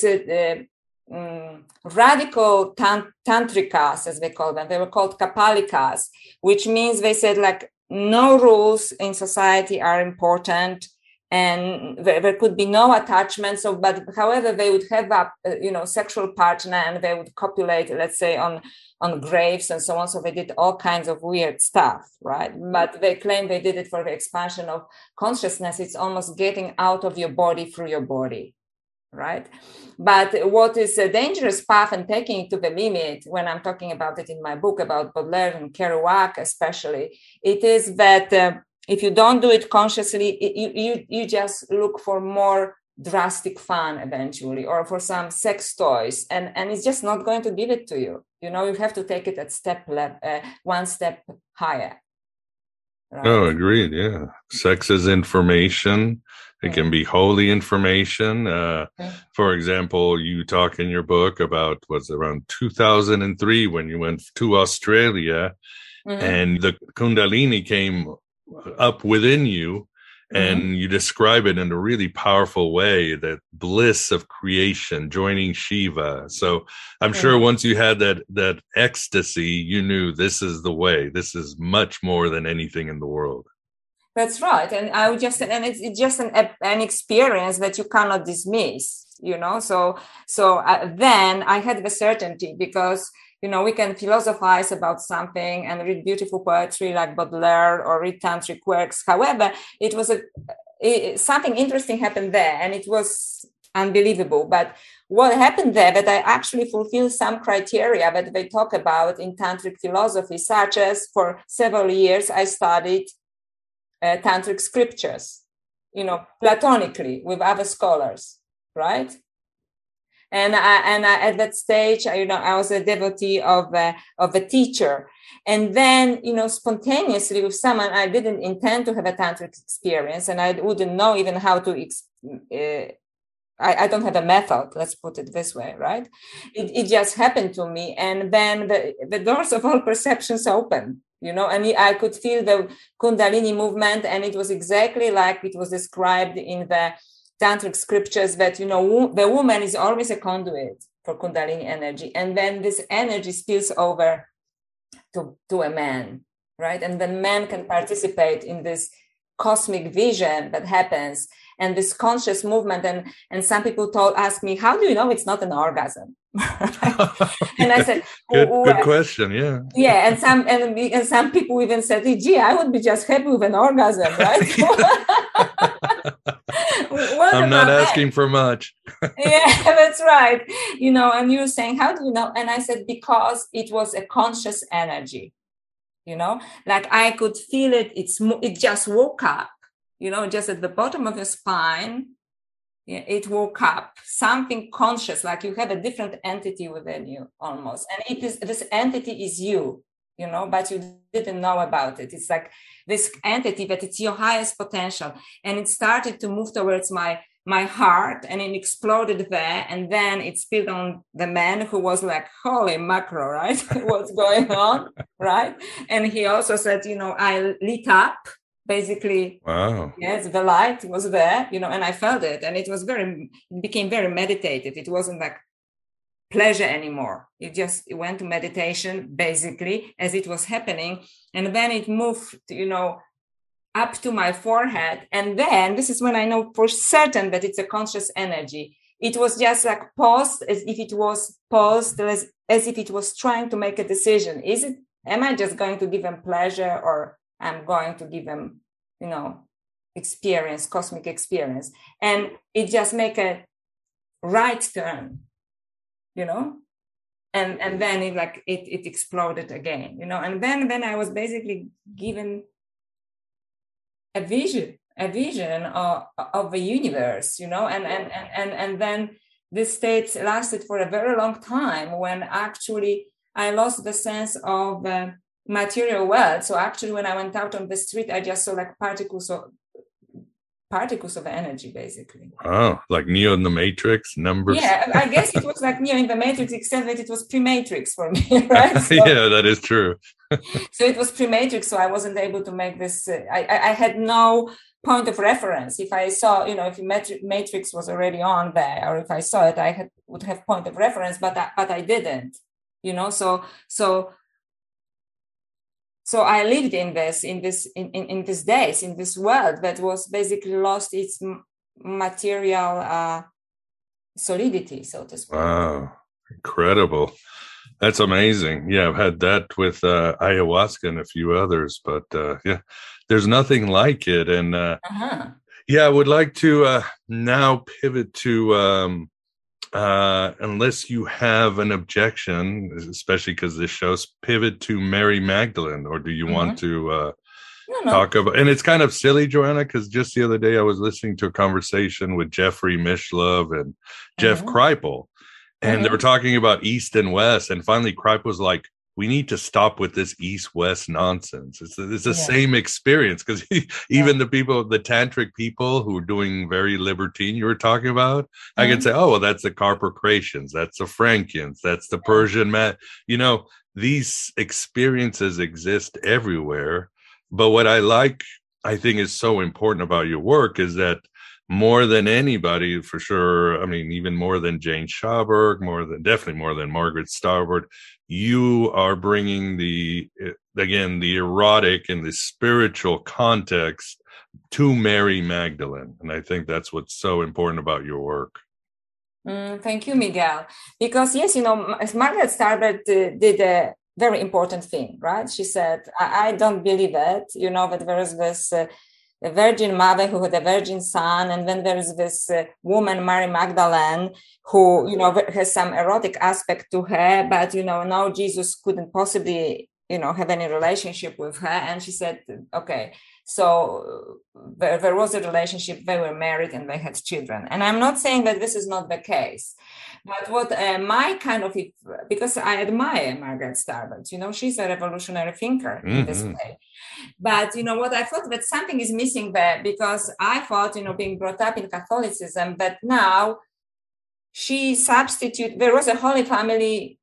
P: radical tantrikas, as they call them. They were called kapalikas, which means they said, like, no rules in society are important, and there could be no attachment. But however, they would have a sexual partner, and they would copulate, let's say, on graves and so on. So they did all kinds of weird stuff, right? But they claim they did it for the expansion of consciousness. It's almost getting out of your body through your body, right? But what is a dangerous path and taking it to the limit, when I'm talking about it in my book about Baudelaire and Kerouac especially, it is that if you don't do it consciously, you just look for more drastic fun eventually, or for some sex toys, and it's just not going to give it to you. You have to take it at one step higher. Right?
F: Oh, agreed. Yeah. Sex is information. It can be holy information. For example, you talk in your book about what's around 2003 when you went to Australia, and the Kundalini came up within you, and you describe it in a really powerful way, that bliss of creation, joining Shiva. So I'm sure once you had that ecstasy, you knew this is the way. This is much more than anything in the world.
P: That's right. And it's just an experience that you cannot dismiss, So then I had the certainty, because we can philosophize about something and read beautiful poetry like Baudelaire or read tantric works. However, it was something interesting happened there, and it was unbelievable. But what happened there, that I actually fulfilled some criteria that they talk about in tantric philosophy, such as for several years I studied tantric scriptures, platonically with other scholars, right? And I, at that stage, I was a devotee of a teacher. And then, spontaneously with someone, I didn't intend to have a tantric experience, and I wouldn't know even how to, I don't have a method, let's put it this way, right? It just happened to me. And then the doors of all perceptions opened, and I could feel the Kundalini movement, and it was exactly like it was described in the tantric scriptures, that the woman is always a conduit for Kundalini energy, and then this energy spills over to a man, right? And then men can participate in this cosmic vision that happens, and this conscious movement. And some people ask me, how do you know it's not an orgasm? And I said,
F: good question. Yeah.
P: And some people even said, gee, I would be just happy with an orgasm, right?
F: I'm not asking for much.
P: Yeah, that's right. And you're saying, how do you know? And I said, because it was a conscious energy, like I could feel it. It just woke up, just at the bottom of your spine. Yeah, it woke up, something conscious, like you have a different entity within you almost. And this entity is you, but you didn't know about it. It's like this entity, but it's your highest potential. And it started to move towards my heart, and it exploded there. And then it spilled on the man, who was like, holy macro, right? What's going on, right? And he also said, I lit up. Basically, wow. Yes, the light was there, and I felt it, and it became very meditative. It wasn't like pleasure anymore. It went to meditation, basically, as it was happening. And then it moved, up to my forehead. And then this is when I know for certain that it's a conscious energy. it was just like paused, as if it was paused, as if it was trying to make a decision. Am I just going to give him pleasure, or I'm going to give him, experience, cosmic experience? And it just make a right turn, and then it exploded again, and then I was basically given a vision of the universe, and then this state lasted for a very long time, when actually I lost the sense of material world. So actually, when I went out on the street, I just saw like particles of energy, basically.
F: Oh, like Neo in the Matrix, numbers.
P: Yeah, I guess it was like Neo in the Matrix, except that it was pre-Matrix for me, right? So,
F: yeah, that is true.
P: So it was pre-Matrix, so I wasn't able to make this. I had no point of reference. If I saw, if Matrix was already on there, or if I saw it, I would have point of reference, but I didn't. So I lived in these days, in this world that was basically lost its material solidity, so to speak.
F: Wow, incredible. That's amazing. Yeah, I've had that with ayahuasca and a few others, but yeah, there's nothing like it. And yeah, I would like to now pivot to unless you have an objection, especially because this show's pivot to Mary Magdalene, or do you want to talk about? And it's kind of silly, Joanna, because just the other day I was listening to a conversation with Jeffrey Mishlove and Jeff Kripal, and they were talking about East and West, and finally Kripal was like, we need to stop with this East-West nonsense. It's the same experience, because even the tantric people who are doing very libertine you were talking about, I can say, oh, well, that's the Carpocratians, that's the Frankians, that's the Persian these experiences exist everywhere. But what I think is so important about your work is that more than anybody, for sure, I mean, even more than Jane Schaberg, definitely more than Margaret Starboard, you are bringing the erotic and the spiritual context to Mary Magdalene. And I think that's what's so important about your work.
P: Thank you, Miguel. Because yes, Margaret Starboard did a very important thing, right? She said, I don't believe it, that there is this a virgin mother who had a virgin son, and then there is this woman, Mary Magdalene, who has some erotic aspect to her, but no, Jesus couldn't possibly have any relationship with her. And she said, okay, so there was a relationship, they were married and they had children. And I'm not saying that this is not the case, but what because I admire Margaret Starboard, she's a revolutionary thinker in this way. But what I thought, that something is missing there, because I thought, being brought up in Catholicism, that now she there was a Holy Family,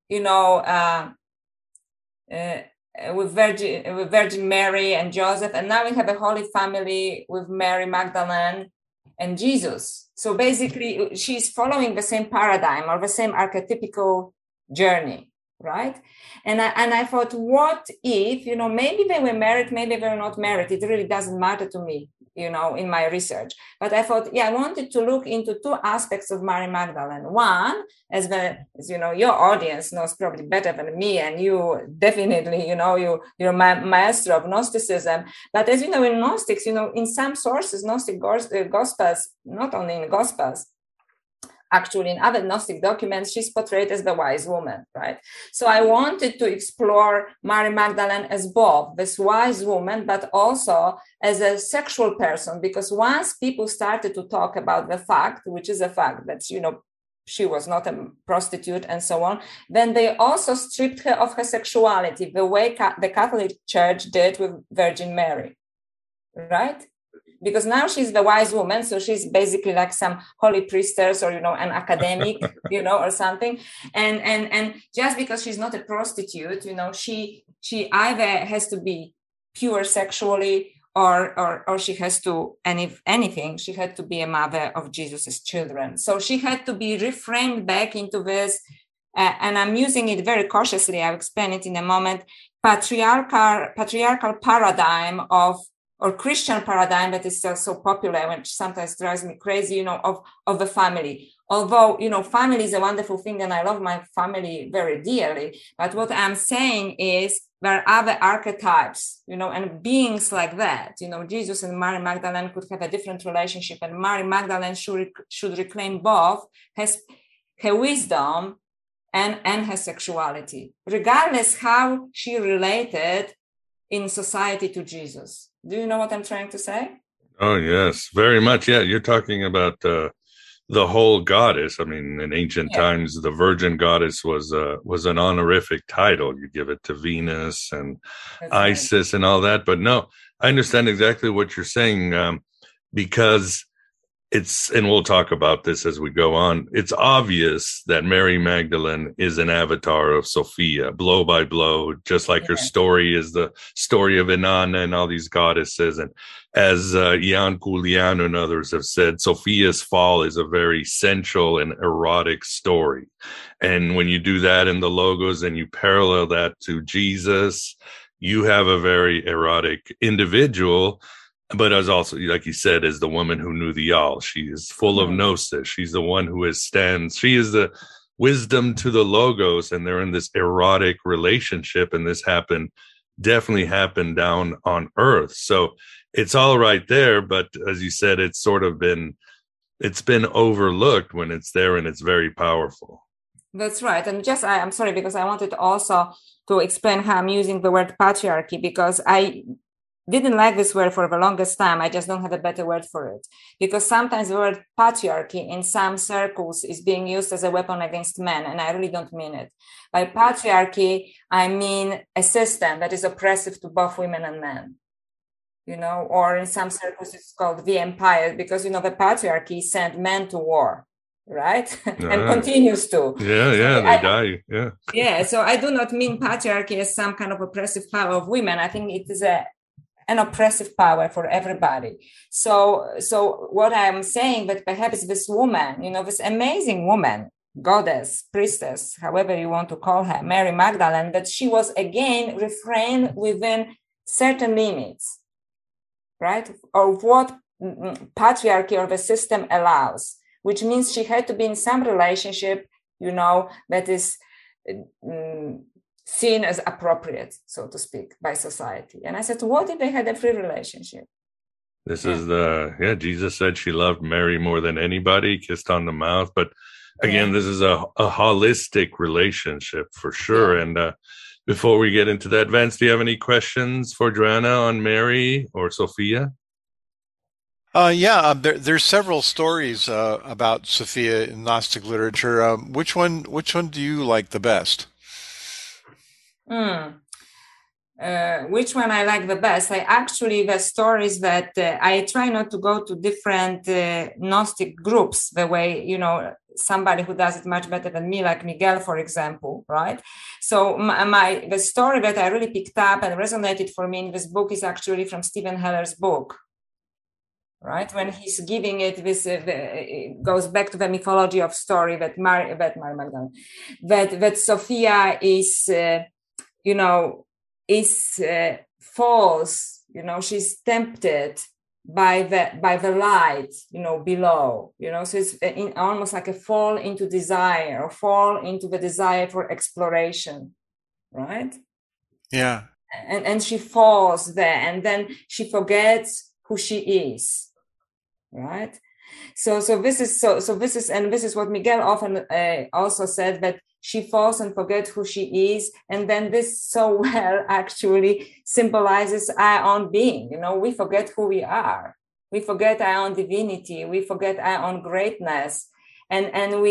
P: with Virgin Mary and Joseph, and now we have a Holy Family with Mary Magdalene and Jesus. So basically, she's following the same paradigm or the same archetypical journey, right? And I thought, what if, maybe they were married, maybe they were not married. It really doesn't matter to me, in my research. But I thought, I wanted to look into two aspects of Mary Magdalene. One, as your audience knows probably better than me, and you definitely, you're my maestro of Gnosticism. But as you know, in Gnostics, in some sources, Gnostic Gospels, not only in Gospels, actually in other Gnostic documents, she's portrayed as the wise woman, right? So I wanted to explore Mary Magdalene as both this wise woman, but also as a sexual person, because once people started to talk about the fact, which is a fact that, she was not a prostitute and so on, then they also stripped her of her sexuality, the way the Catholic Church did with Virgin Mary, right? Because now she's the wise woman, so she's basically like some holy priestess or, an academic, or something. And just because she's not a prostitute, she either has to be pure sexually or she has to, and if anything, she had to be a mother of Jesus's children. So she had to be reframed back into this, and I'm using it very cautiously, I'll explain it in a moment, patriarchal paradigm of or Christian paradigm that is so popular, which sometimes drives me crazy, of the family. Although, family is a wonderful thing and I love my family very dearly. But what I'm saying is there are other archetypes, and beings like that. Jesus and Mary Magdalene could have a different relationship, and Mary Magdalene should reclaim both her wisdom and her sexuality, regardless how she related in society to Jesus. Do you know what I'm trying to say?
F: Oh, yes, very much. Yeah, you're talking about the whole goddess. I mean, in ancient times, the virgin goddess was an honorific title. You give it to Venus and Isis and all that. But no, I understand exactly what you're saying, because and we'll talk about this as we go on. It's obvious that Mary Magdalene is an avatar of Sophia, blow by blow, just like her story is the story of Inanna and all these goddesses. And as Ian Couliano and others have said, Sophia's fall is a very sensual and erotic story. And when you do that in the logos and you parallel that to Jesus, you have a very erotic individual. But as also, like you said, as the woman who knew the all, she is full of gnosis. She's the one who she is the wisdom to the logos, and they're in this erotic relationship. And this definitely happened down on earth. So it's all right there. But as you said, it's been overlooked when it's there, and it's very powerful.
P: That's right. And I'm sorry, because I wanted also to explain how I'm using the word patriarchy, because I didn't like this word for the longest time. I just don't have a better word for it, because sometimes the word patriarchy in some circles is being used as a weapon against men, and I really don't mean it. By patriarchy, I mean a system that is oppressive to both women and men, or in some circles it's called the empire, because, the patriarchy sent men to war, right? And continues to.
F: Yeah, they die. Yeah.
P: Yeah, so I do not mean patriarchy as some kind of oppressive power of women. I think it is an oppressive power for everybody. So what I'm saying, that perhaps this woman, this amazing woman, goddess, priestess, however you want to call her, Mary Magdalene, that she was again refrained within certain limits, right? Of what patriarchy or the system allows, which means she had to be in some relationship, that is seen as appropriate, so to speak, by society. And I said, what if they had a free relationship?
F: This is Jesus said she loved Mary more than anybody, kissed on the mouth. But again, this is a holistic relationship for sure. And before we get into that, Vance, do you have any questions for Joanna on Mary or Sophia?
Q: There's several stories about Sophia in Gnostic literature. Which one do you like the best?
P: Which one I like the best? The stories that I try not to go to different Gnostic groups the way, somebody who does it much better than me, like Miguel, for example, right? So the story that I really picked up and resonated for me in this book is actually from Stephen Heller's book, right? When he's giving it this, it goes back to the mythology of story that Mary Magdalene, that Sophia is, is false. She's tempted by the light, below. So it's almost like a fall into desire, or fall into the desire for exploration, right?
Q: Yeah.
P: And she falls there, and then she forgets who she is. Right. So this is what Miguel often also said, that she falls and forgets who she is. And then this so well actually symbolizes our own being. We forget who we are. We forget our own divinity. We forget our own greatness. And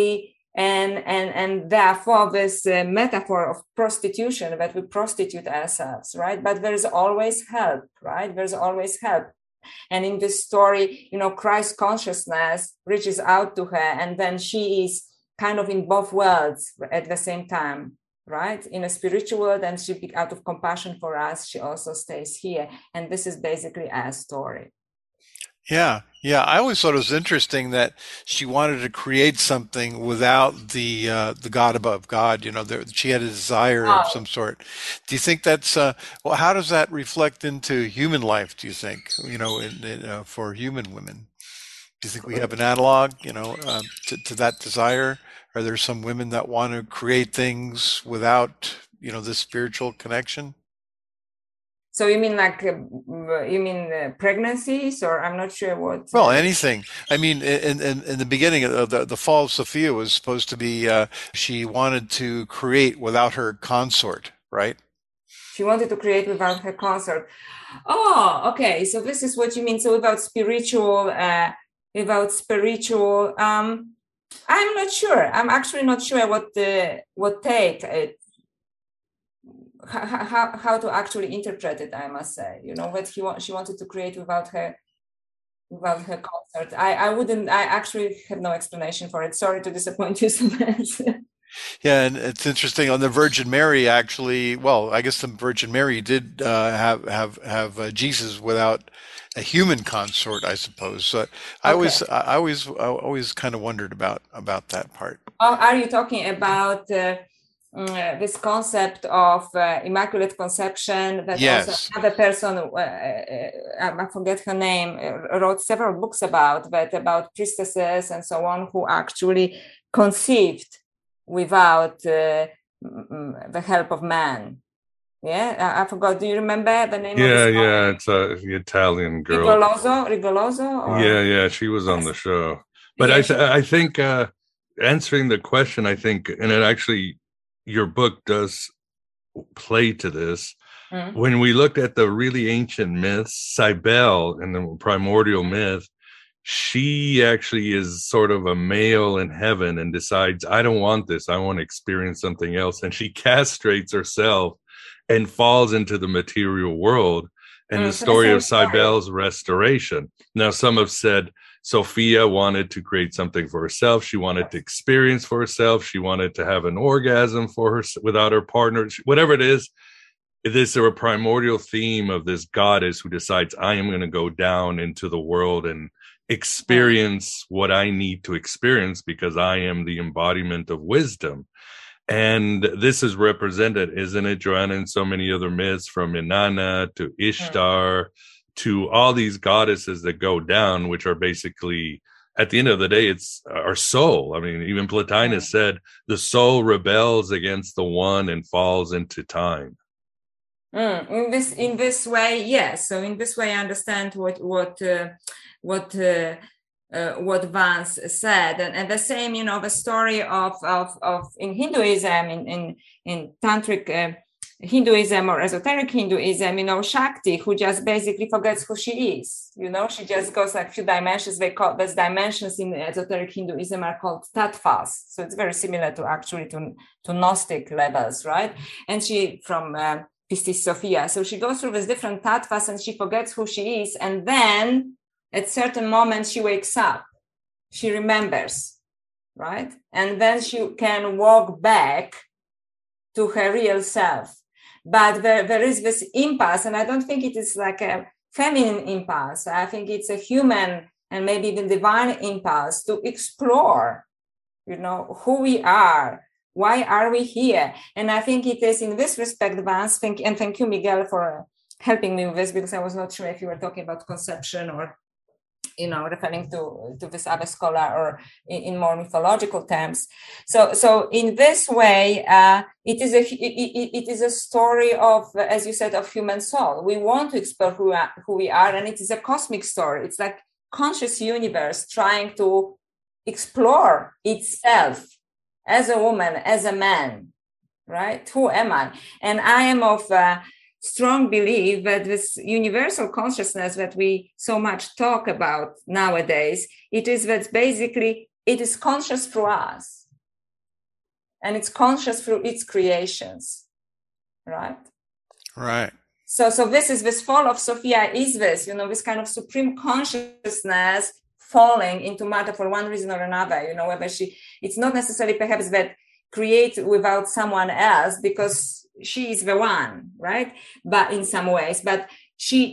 P: therefore this metaphor of prostitution, that we prostitute ourselves, right? But there's always help, right? There's always help. And in this story, Christ consciousness reaches out to her, and then she is kind of in both worlds at the same time, right? In a spiritual world, and she, out of compassion for us, she also stays here. And this is basically our story.
Q: Yeah. Yeah, I always thought it was interesting that she wanted to create something without the God above God. She had a desire of some sort. Do you think that's well? How does that reflect into human life? Do you think for human women? Do you think we have an analog, to that desire? Are there some women that want to create things without this spiritual connection?
P: So you mean pregnancies, or I'm not sure what?
Q: Well, anything. I mean, in the beginning of the fall of Sophia was supposed to be she wanted to create without her consort, right?
P: She wanted to create without her consort. Oh, okay. So this is what you mean. So without spiritual. I'm not sure. I'm actually not sure what take it. How to actually interpret it, I must say, what she wanted to create without her concert. I actually have no explanation for it. Sorry to disappoint you so much.
Q: Yeah, and it's interesting on the Virgin Mary. Actually, well, I guess the Virgin Mary did have Jesus without a human consort, I suppose. So I always kind of wondered about that part.
P: Oh, are you talking about? This concept of Immaculate Conception that also another person, I forget her name, wrote several books about priestesses and so on who actually conceived without the help of man. Yeah, I forgot. Do you remember the name?
F: Yeah, it's the Italian girl.
P: Rigoloso.
F: Yeah, she was on the show. But I think answering the question, I think, and it actually. Your book does play to this. Mm-hmm. When we looked at the really ancient myths, Cybele in the primordial myth, she actually is sort of a male in heaven and decides, I don't want this. I want to experience something else. And she castrates herself and falls into the material world. And the story of Cybele's restoration. Now, some have said, Sophia wanted to create something for herself. She wanted to experience for herself. She wanted to have an orgasm for her without her partner. Whatever it is a primordial theme of this goddess who decides, I am going to go down into the world and experience what I need to experience because I am the embodiment of wisdom. And this is represented, isn't it, Joanna, in so many other myths, from Inanna to Ishtar, to all these goddesses that go down, which are basically, at the end of the day, it's our soul. I mean, even Plotinus said the soul rebels against the one and falls into time.
P: In this way, yes. So in this way, I understand what Vance said, and the same, the story of in Hinduism, in tantric. Hinduism or esoteric Hinduism, Shakti, who just basically forgets who she is. She just goes like few dimensions. They call those dimensions in esoteric Hinduism are called tattvas. So it's very similar to Gnostic levels, right? And she from Pistis Sophia. So she goes through these different tattvas and she forgets who she is. And then at certain moments she wakes up. She remembers, right? And then she can walk back to her real self. But there is this impulse, and I don't think it is like a feminine impulse. I think it's a human and maybe even divine impulse to explore, who we are, why are we here? And I think it is in this respect, Vance, and thank you, Miguel, for helping me with this, because I was not sure if you were talking about conception or referring to this other scholar or in more mythological terms. So in this way, it is a story of, as you said, of human soul. We want to explore who we are, and it is a cosmic story. It's like conscious universe trying to explore itself as a woman, as a man, right? Who am I? And I am of strong belief that this universal consciousness that we so much talk about nowadays, it is conscious through us, and it's conscious through its creations, right?
Q: Right.
P: So this fall of Sophia is this kind of supreme consciousness falling into matter for one reason or another, whether it's not necessarily perhaps that create without someone else, because she is the one, right? But in some ways, but she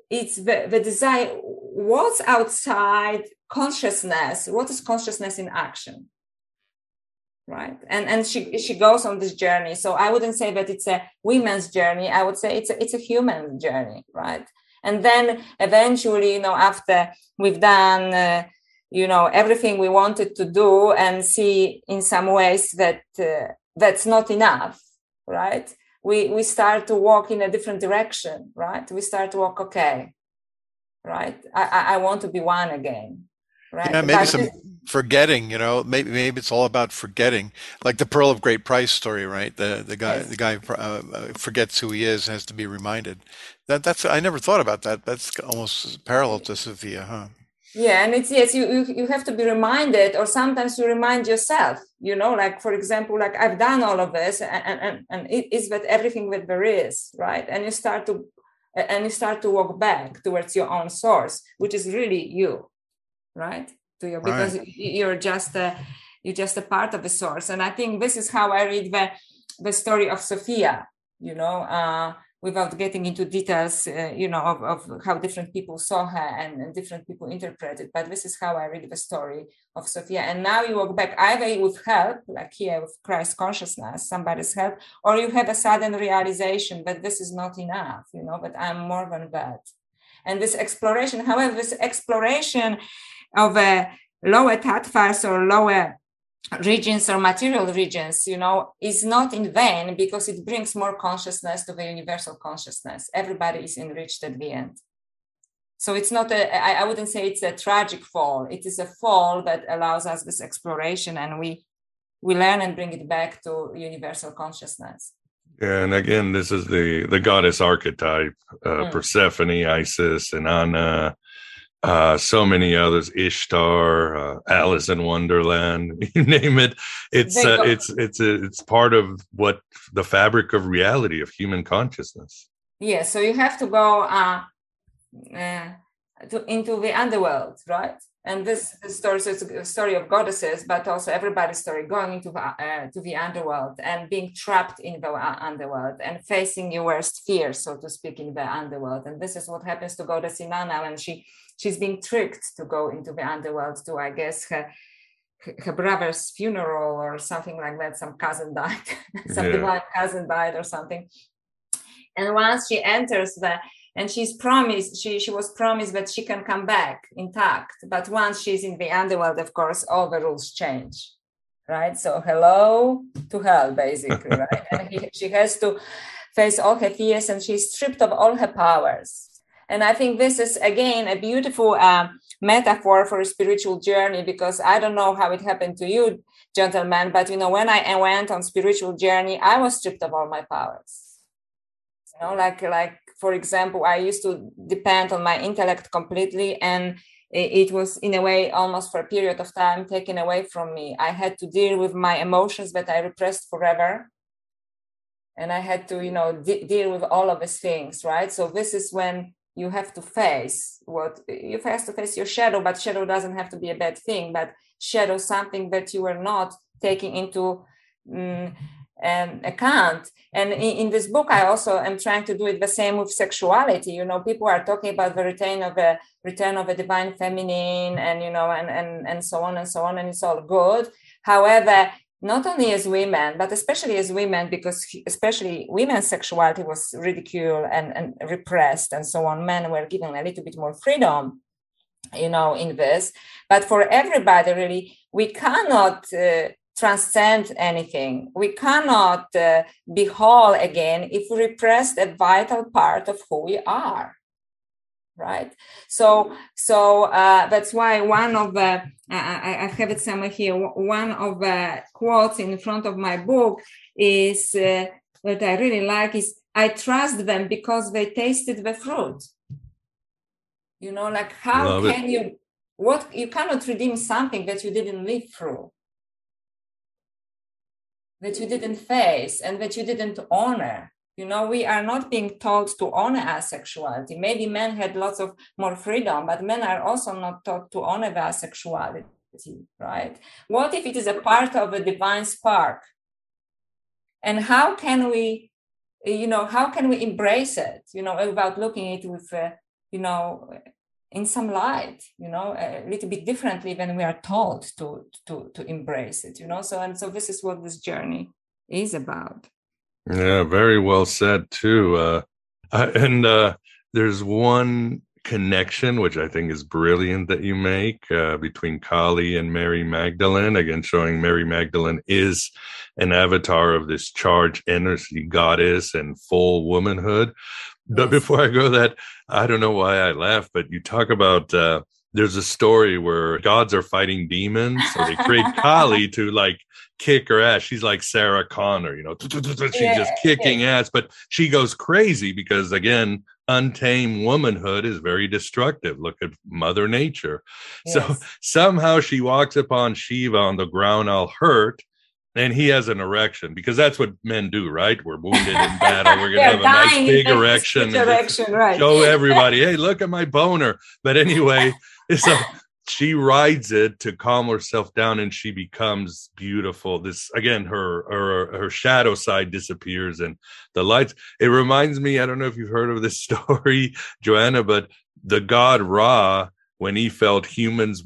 P: it's the desire. What's outside consciousness? What is consciousness in action? Right. And she goes on this journey. So I wouldn't say that it's a women's journey. I would say it's a human journey. Right. And then eventually, after we've done, everything we wanted to do and see in some ways that that's not enough. Right. We start to walk in a different direction. Right. We start to walk. Okay. Right. I want to be one again. Right.
Q: Yeah, maybe some forgetting, maybe it's all about forgetting, like the Pearl of Great Price story, right? The guy forgets who he is, has to be reminded. That's I never thought about that. That's almost parallel to Sophia, huh?
P: Yeah, and it's you have to be reminded, or sometimes you remind yourself, like for example, like I've done all of this, and it is that everything that there is, right? And you start to walk back towards your own source, which is really you. Right because you're just a part of the source. And I think this is how I read the story of Sophia, without getting into details of how different people saw her and different people interpret it, but this is how I read the story of Sophia. And now you walk back either with help, like here with Christ consciousness, somebody's help, or you have a sudden realization that this is not enough, that I'm more than that. And this exploration of lower tattvas or lower regions or material regions, is not in vain, because it brings more consciousness to the universal consciousness. Everybody is enriched at the end. So it's not I wouldn't say it's a tragic fall. It is a fall that allows us this exploration, and we learn and bring it back to universal consciousness.
F: And again, this is the goddess archetype, Persephone, Isis, and Anna. So many others, Ishtar, Alice in Wonderland, you name it. It's part of what the fabric of reality of human consciousness.
P: Yeah, so you have to go into the underworld, right? And this story is a story of goddesses, but also everybody's story, going into to the underworld and being trapped in the underworld and facing your worst fears, so to speak, in the underworld. And this is what happens to goddess Inanna when she's being tricked to go into the underworld to, I guess, her brother's funeral or something like that. Some cousin died, divine cousin died or something. And once she enters and she's promised, she was promised that she can come back intact. But once she's in the underworld, of course, all the rules change, right? So hello to hell, basically, right? And she has to face all her fears, and she's stripped of all her powers. And I think this is, again, a beautiful metaphor for a spiritual journey, because I don't know how it happened to you, gentlemen, but, when I went on spiritual journey, I was stripped of all my powers. Like for example, I used to depend on my intellect completely, and it was, in a way, almost for a period of time taken away from me. I had to deal with my emotions that I repressed forever. And I had to, deal with all of these things, right? So this is when you have to face your shadow, but shadow doesn't have to be a bad thing, but shadow something that you were not taking into account. And in this book, I also am trying to do it the same with sexuality. People are talking about the return of a divine feminine, and and so on and so on, and it's all good. However, not only as women, but especially as women, because especially women's sexuality was ridiculed and repressed and so on. Men were given a little bit more freedom, in this. But for everybody, really, we cannot transcend anything. We cannot be whole again if we repress a vital part of who we are. Right. So that's why one of the, I have it somewhere here, one of the quotes in front of my book is, that I really like is, I trust them because they tasted the fruit. How can you cannot redeem something that you didn't live through, that you didn't face, and that you didn't honor. We are not being taught to honor our sexuality. Maybe men had lots of more freedom, but men are also not taught to honor their sexuality, right? What if it is a part of a divine spark? And how can we embrace it, without looking at it with in some light, a little bit differently than we are told to embrace it, So this is what this journey is about.
F: Yeah, very well said too. And there's one connection which I think is brilliant that you make between Kali and Mary Magdalene, again showing Mary Magdalene is an avatar of this charged energy goddess and full womanhood. But before I go that, I don't know why I laugh, but you talk about there's a story where gods are fighting demons, so they create Kali to kick her ass. She's like Sarah Connor, she's just kicking ass, but she goes crazy because, again, untamed womanhood is very destructive. Look at Mother Nature. Yes. So somehow she walks upon Shiva on the ground all hurt, and he has an erection, because that's what men do, right? We're wounded in battle. We're going to have a nice big erection.
P: Right.
F: Show everybody, hey, look at my boner. But anyway, so she rides it to calm herself down, and she becomes beautiful. This, again, her shadow side disappears and the lights. It reminds me, I don't know if you've heard of this story, Joanna, but the god Ra, when he felt humans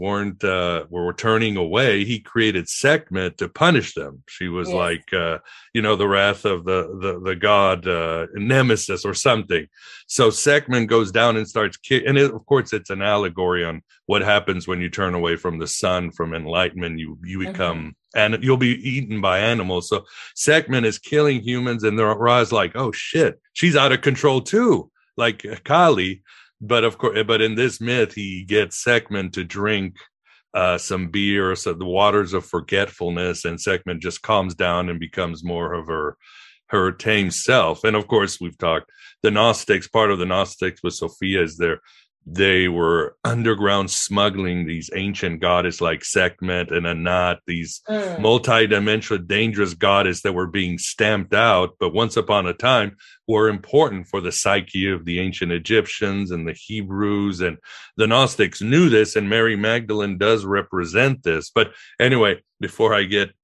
F: were turning away, he created Sekhmet to punish them. She was the wrath of the god Nemesis or something. So Sekhmet goes down and starts kicking. And of course, it's an allegory on what happens when you turn away from the sun, from enlightenment. You become, and you'll be eaten by animals. So Sekhmet is killing humans, and Ra's like, oh shit, she's out of control too, like Kali. But of course, in this myth, he gets Sekhmet to drink some beer, so the waters of forgetfulness, and Sekhmet just calms down and becomes more of her tame self. And of course, we've talked the Gnostics. Part of the Gnostics with Sophia is they were underground smuggling these ancient goddesses like Sekhmet and Anat, these multi-dimensional dangerous goddesses that were being stamped out, but once upon a time were important for the psyche of the ancient Egyptians and the Hebrews, and the Gnostics knew this, and Mary Magdalene does represent this. But anyway, before I get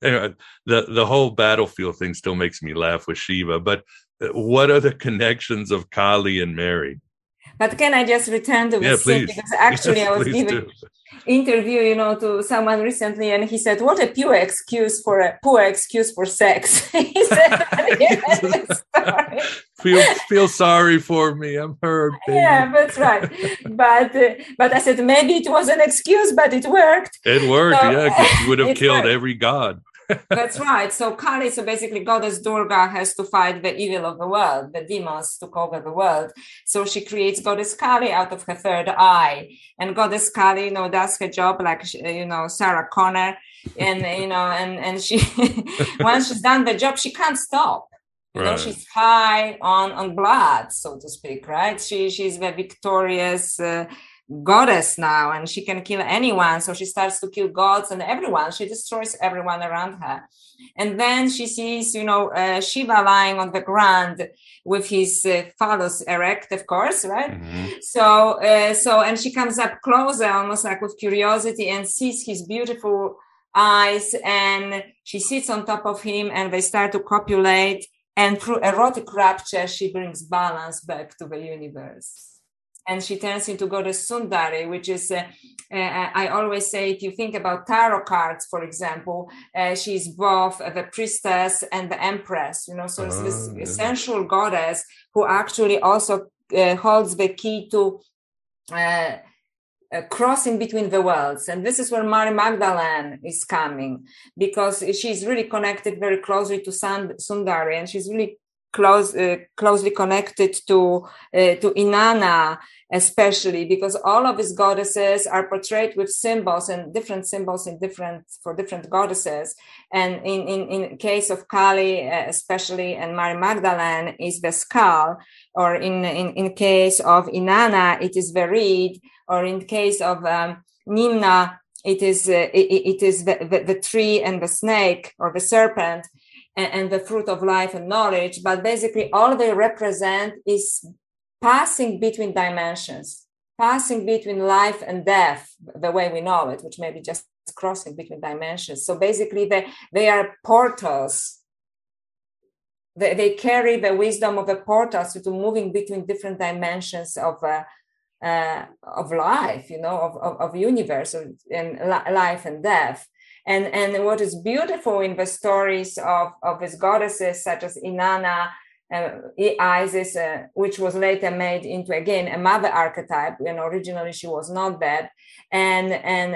F: the whole battlefield thing still makes me laugh with Shiva, but what are the connections of Kali and Mary?
P: But can I just return to this scene? Because actually I was giving interview, to someone recently, and he said, what a poor excuse for sex. He said,
F: feel sorry for me. I'm hurt. Baby.
P: Yeah, that's right. But I said, maybe it was an excuse, but it worked.
F: It worked, because you would have killed every god.
P: That's right. So Kali, so basically goddess Durga has to fight the evil of the world. The demons took over the world. So she creates goddess Kali out of her third eye. And goddess Kali, does her job like, Sarah Connor. And, and she, once she's done the job, she can't stop. She's high on blood, so to speak, right? She's the victorious goddess now, and she can kill anyone. So she starts to kill gods and everyone. She destroys everyone around her. And then she sees, Shiva lying on the ground with his phallus erect, of course, right? Mm-hmm. So and she comes up closer, almost like with curiosity, and sees his beautiful eyes, and she sits on top of him, and they start to copulate. And through erotic rapture, she brings balance back to the universe. And she turns into goddess Sundari, which is, I always say, if you think about tarot cards, for example, she's both the priestess and the empress, so it's this essential goddess who actually also holds the key to crossing between the worlds. And this is where Mary Magdalene is coming, because she's really connected very closely to Sundari, and she's really closely connected to Inanna, especially because all of these goddesses are portrayed with symbols, and different symbols for different goddesses. And in case of Kali, especially, and Mary Magdalene is the skull, or in case of Inanna, it is the reed, or in case of Nimna, it is the tree and the snake, or the serpent, and the fruit of life and knowledge. But basically all they represent is passing between dimensions, passing between life and death, the way we know it, which may be just crossing between dimensions. So basically they are portals. They carry the wisdom of the portals to moving between different dimensions of of life, of universe and life and death. And what is beautiful in the stories of these goddesses such as Inanna, Isis, which was later made into again a mother archetype. Originally she was not that, and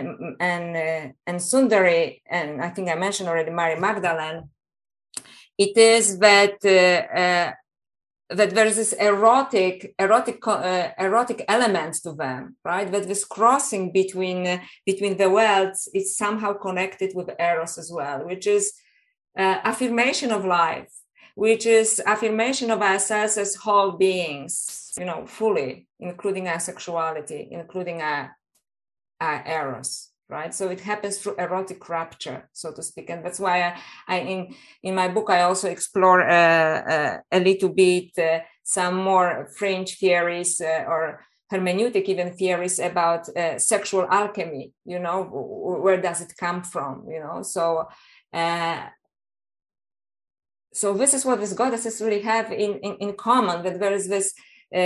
P: Sundari, and I think I mentioned already Mary Magdalene. It is that that there is this erotic elements to them, right? That this crossing between the worlds is somehow connected with Eros as well, which is affirmation of life, which is affirmation of ourselves as whole beings, fully, including our sexuality, including our Eros. Right, so it happens through erotic rapture, so to speak, and that's why I in my book I also explore a little bit some more fringe theories or hermeneutic even theories about sexual alchemy. Where does it come from? So this is what these goddesses really have in common. That there is this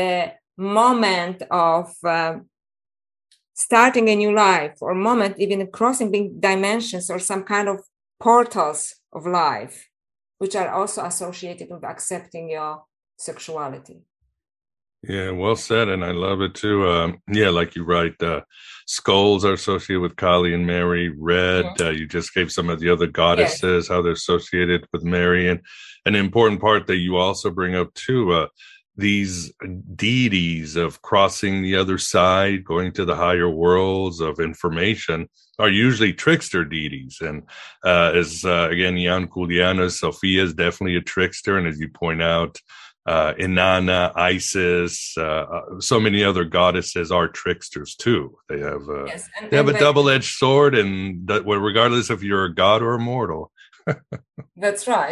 P: moment of starting a new life, or moment even crossing dimensions or some kind of portals of life, which are also associated with accepting your sexuality.
F: Yeah, well said, and I love it too. Like you write, skulls are associated with Kali and Mary. Red, you just gave some of the other goddesses, how they're associated with Mary, and an important part that you also bring up too, these deities of crossing the other side, going to the higher worlds of information, are usually trickster deities. And again, Jan Kuliana, Sophia is definitely a trickster. And as you point out, Inanna, Isis, so many other goddesses are tricksters too. They have they have a double-edged sword, and regardless if you're a god or a mortal.
P: That's right.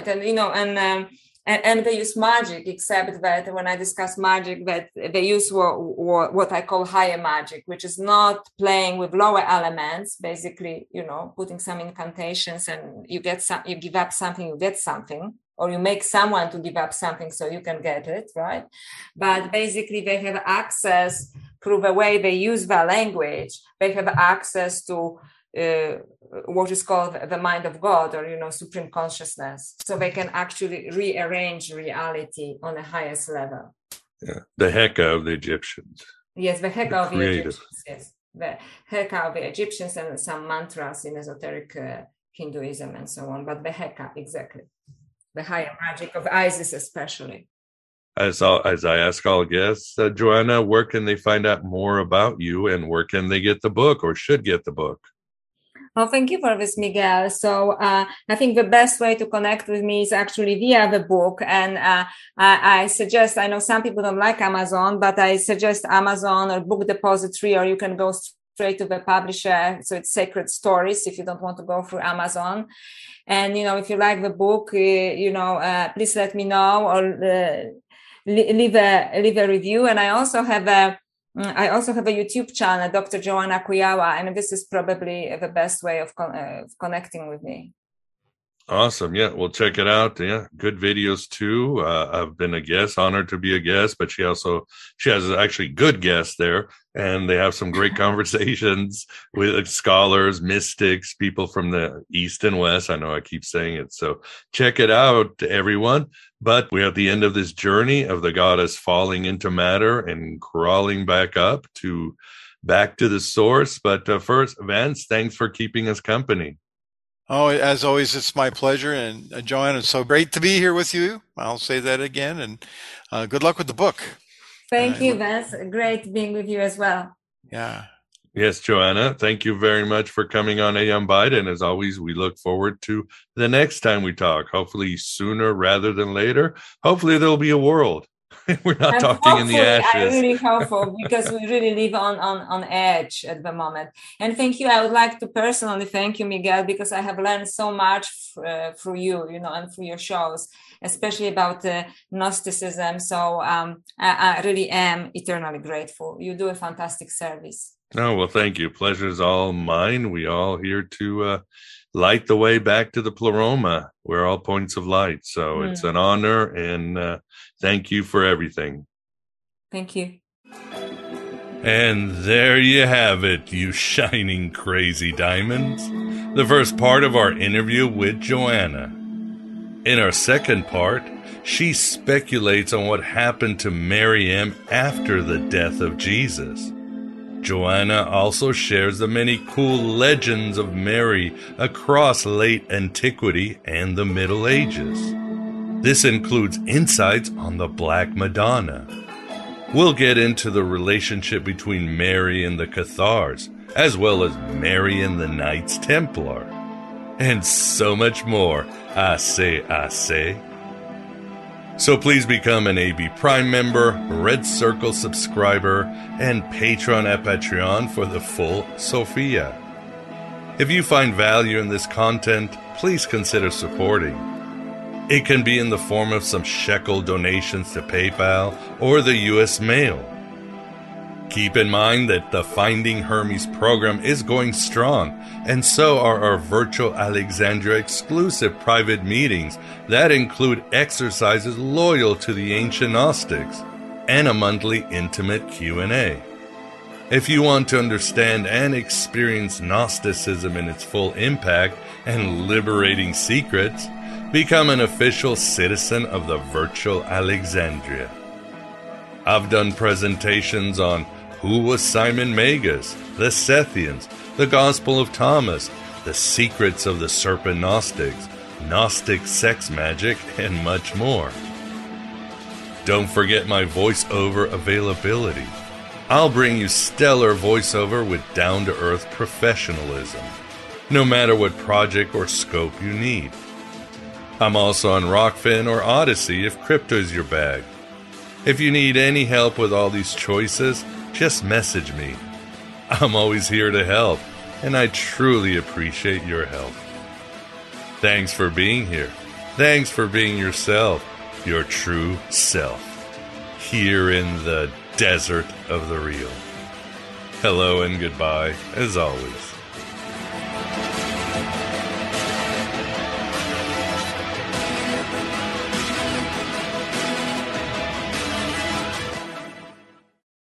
P: And they use magic, except that when I discuss magic, that they use what I call higher magic, which is not playing with lower elements, basically, putting some incantations and you give up something, you get something, or you make someone to give up something so you can get it, right? But basically they have access through the way they use their language. They have access to what is called the mind of God, or supreme consciousness, so they can actually rearrange reality on the highest level.
F: Yeah, the Heka of the Egyptians.
P: Yes, the Heka of the Egyptians. Yes, the Heka of the Egyptians, and some mantras in esoteric Hinduism and so on. But the Heka, exactly, the higher magic of Isis, especially.
F: As I ask all guests, Joanna, where can they find out more about you, and where can they get the book, or should get the book?
P: Oh, thank you for this, Miguel. So I think the best way to connect with me is actually via the book. And I suggest, I know some people don't like Amazon, but I suggest Amazon or Book Depository, or you can go straight to the publisher. So it's Sacred Stories if you don't want to go through Amazon. And, if you like the book, please let me know, or leave a review. And I also have a YouTube channel, Dr. Joanna Kujawa, and this is probably the best way of connecting with me.
F: Awesome. Yeah, we'll check it out. Yeah, good videos too. I've been a guest, honored to be a guest, but she has actually good guests there, and they have some great conversations with scholars, mystics, people from the East and West. I know I keep saying it. So check it out, everyone. But we're at the end of this journey of the goddess falling into matter and crawling back up back to the source. But first, Vance, thanks for keeping us company.
Q: Oh, as always, it's my pleasure. And Joanna, it's so great to be here with you. I'll say that again. And good luck with the book.
P: Thank you, Vance. Great being with you as well.
Q: Yeah.
F: Yes, Joanna, thank you very much for coming on Aeon Byte. And as always, we look forward to the next time we talk, hopefully sooner rather than later. Hopefully there'll be a world. We're not talking in the ashes.
P: I'm really hopeful, because we really live on edge at the moment. And thank you. I would like to personally thank you, Miguel, because I have learned so much through you, and through your shows, especially about Gnosticism. So I really am eternally grateful. You do a fantastic service.
F: Oh, well, thank you. Pleasure's all mine. We all here to light the way back to the pleroma. We're all points of light. So it's an honor, and thank you for everything.
P: Thank you.
F: And there you have it, you shining crazy diamonds. The first part of our interview with Joanna. In our second part, she speculates on what happened to Mary M. after the death of Jesus. Joanna also shares the many cool legends of Mary across late antiquity and the Middle Ages. This includes insights on the Black Madonna. We'll get into the relationship between Mary and the Cathars, as well as Mary and the Knights Templar. And so much more, I say. So please become an AB Prime member, Red Circle subscriber, and patron at Patreon for the full Sophia. If you find value in this content, please consider supporting. It can be in the form of some shekel donations to PayPal or the US mail. Keep in mind that the Finding Hermes program is going strong, and so are our virtual Alexandria exclusive private meetings that include exercises loyal to the ancient Gnostics and a monthly intimate Q&A. If you want to understand and experience Gnosticism in its full impact and liberating secrets, become an official citizen of the virtual Alexandria. I've done presentations on who was Simon Magus, the Sethians, the Gospel of Thomas, the secrets of the Serpent Gnostics, Gnostic sex magic, and much more. Don't forget my voiceover availability. I'll bring you stellar voiceover with down-to-earth professionalism, no matter what project or scope you need. I'm also on Rockfin or Odyssey if crypto is your bag. If you need any help with all these choices, just message me. I'm always here to help, and I truly appreciate your help. Thanks for being here. Thanks for being yourself, your true self, here in the desert of the real. Hello and goodbye, as always.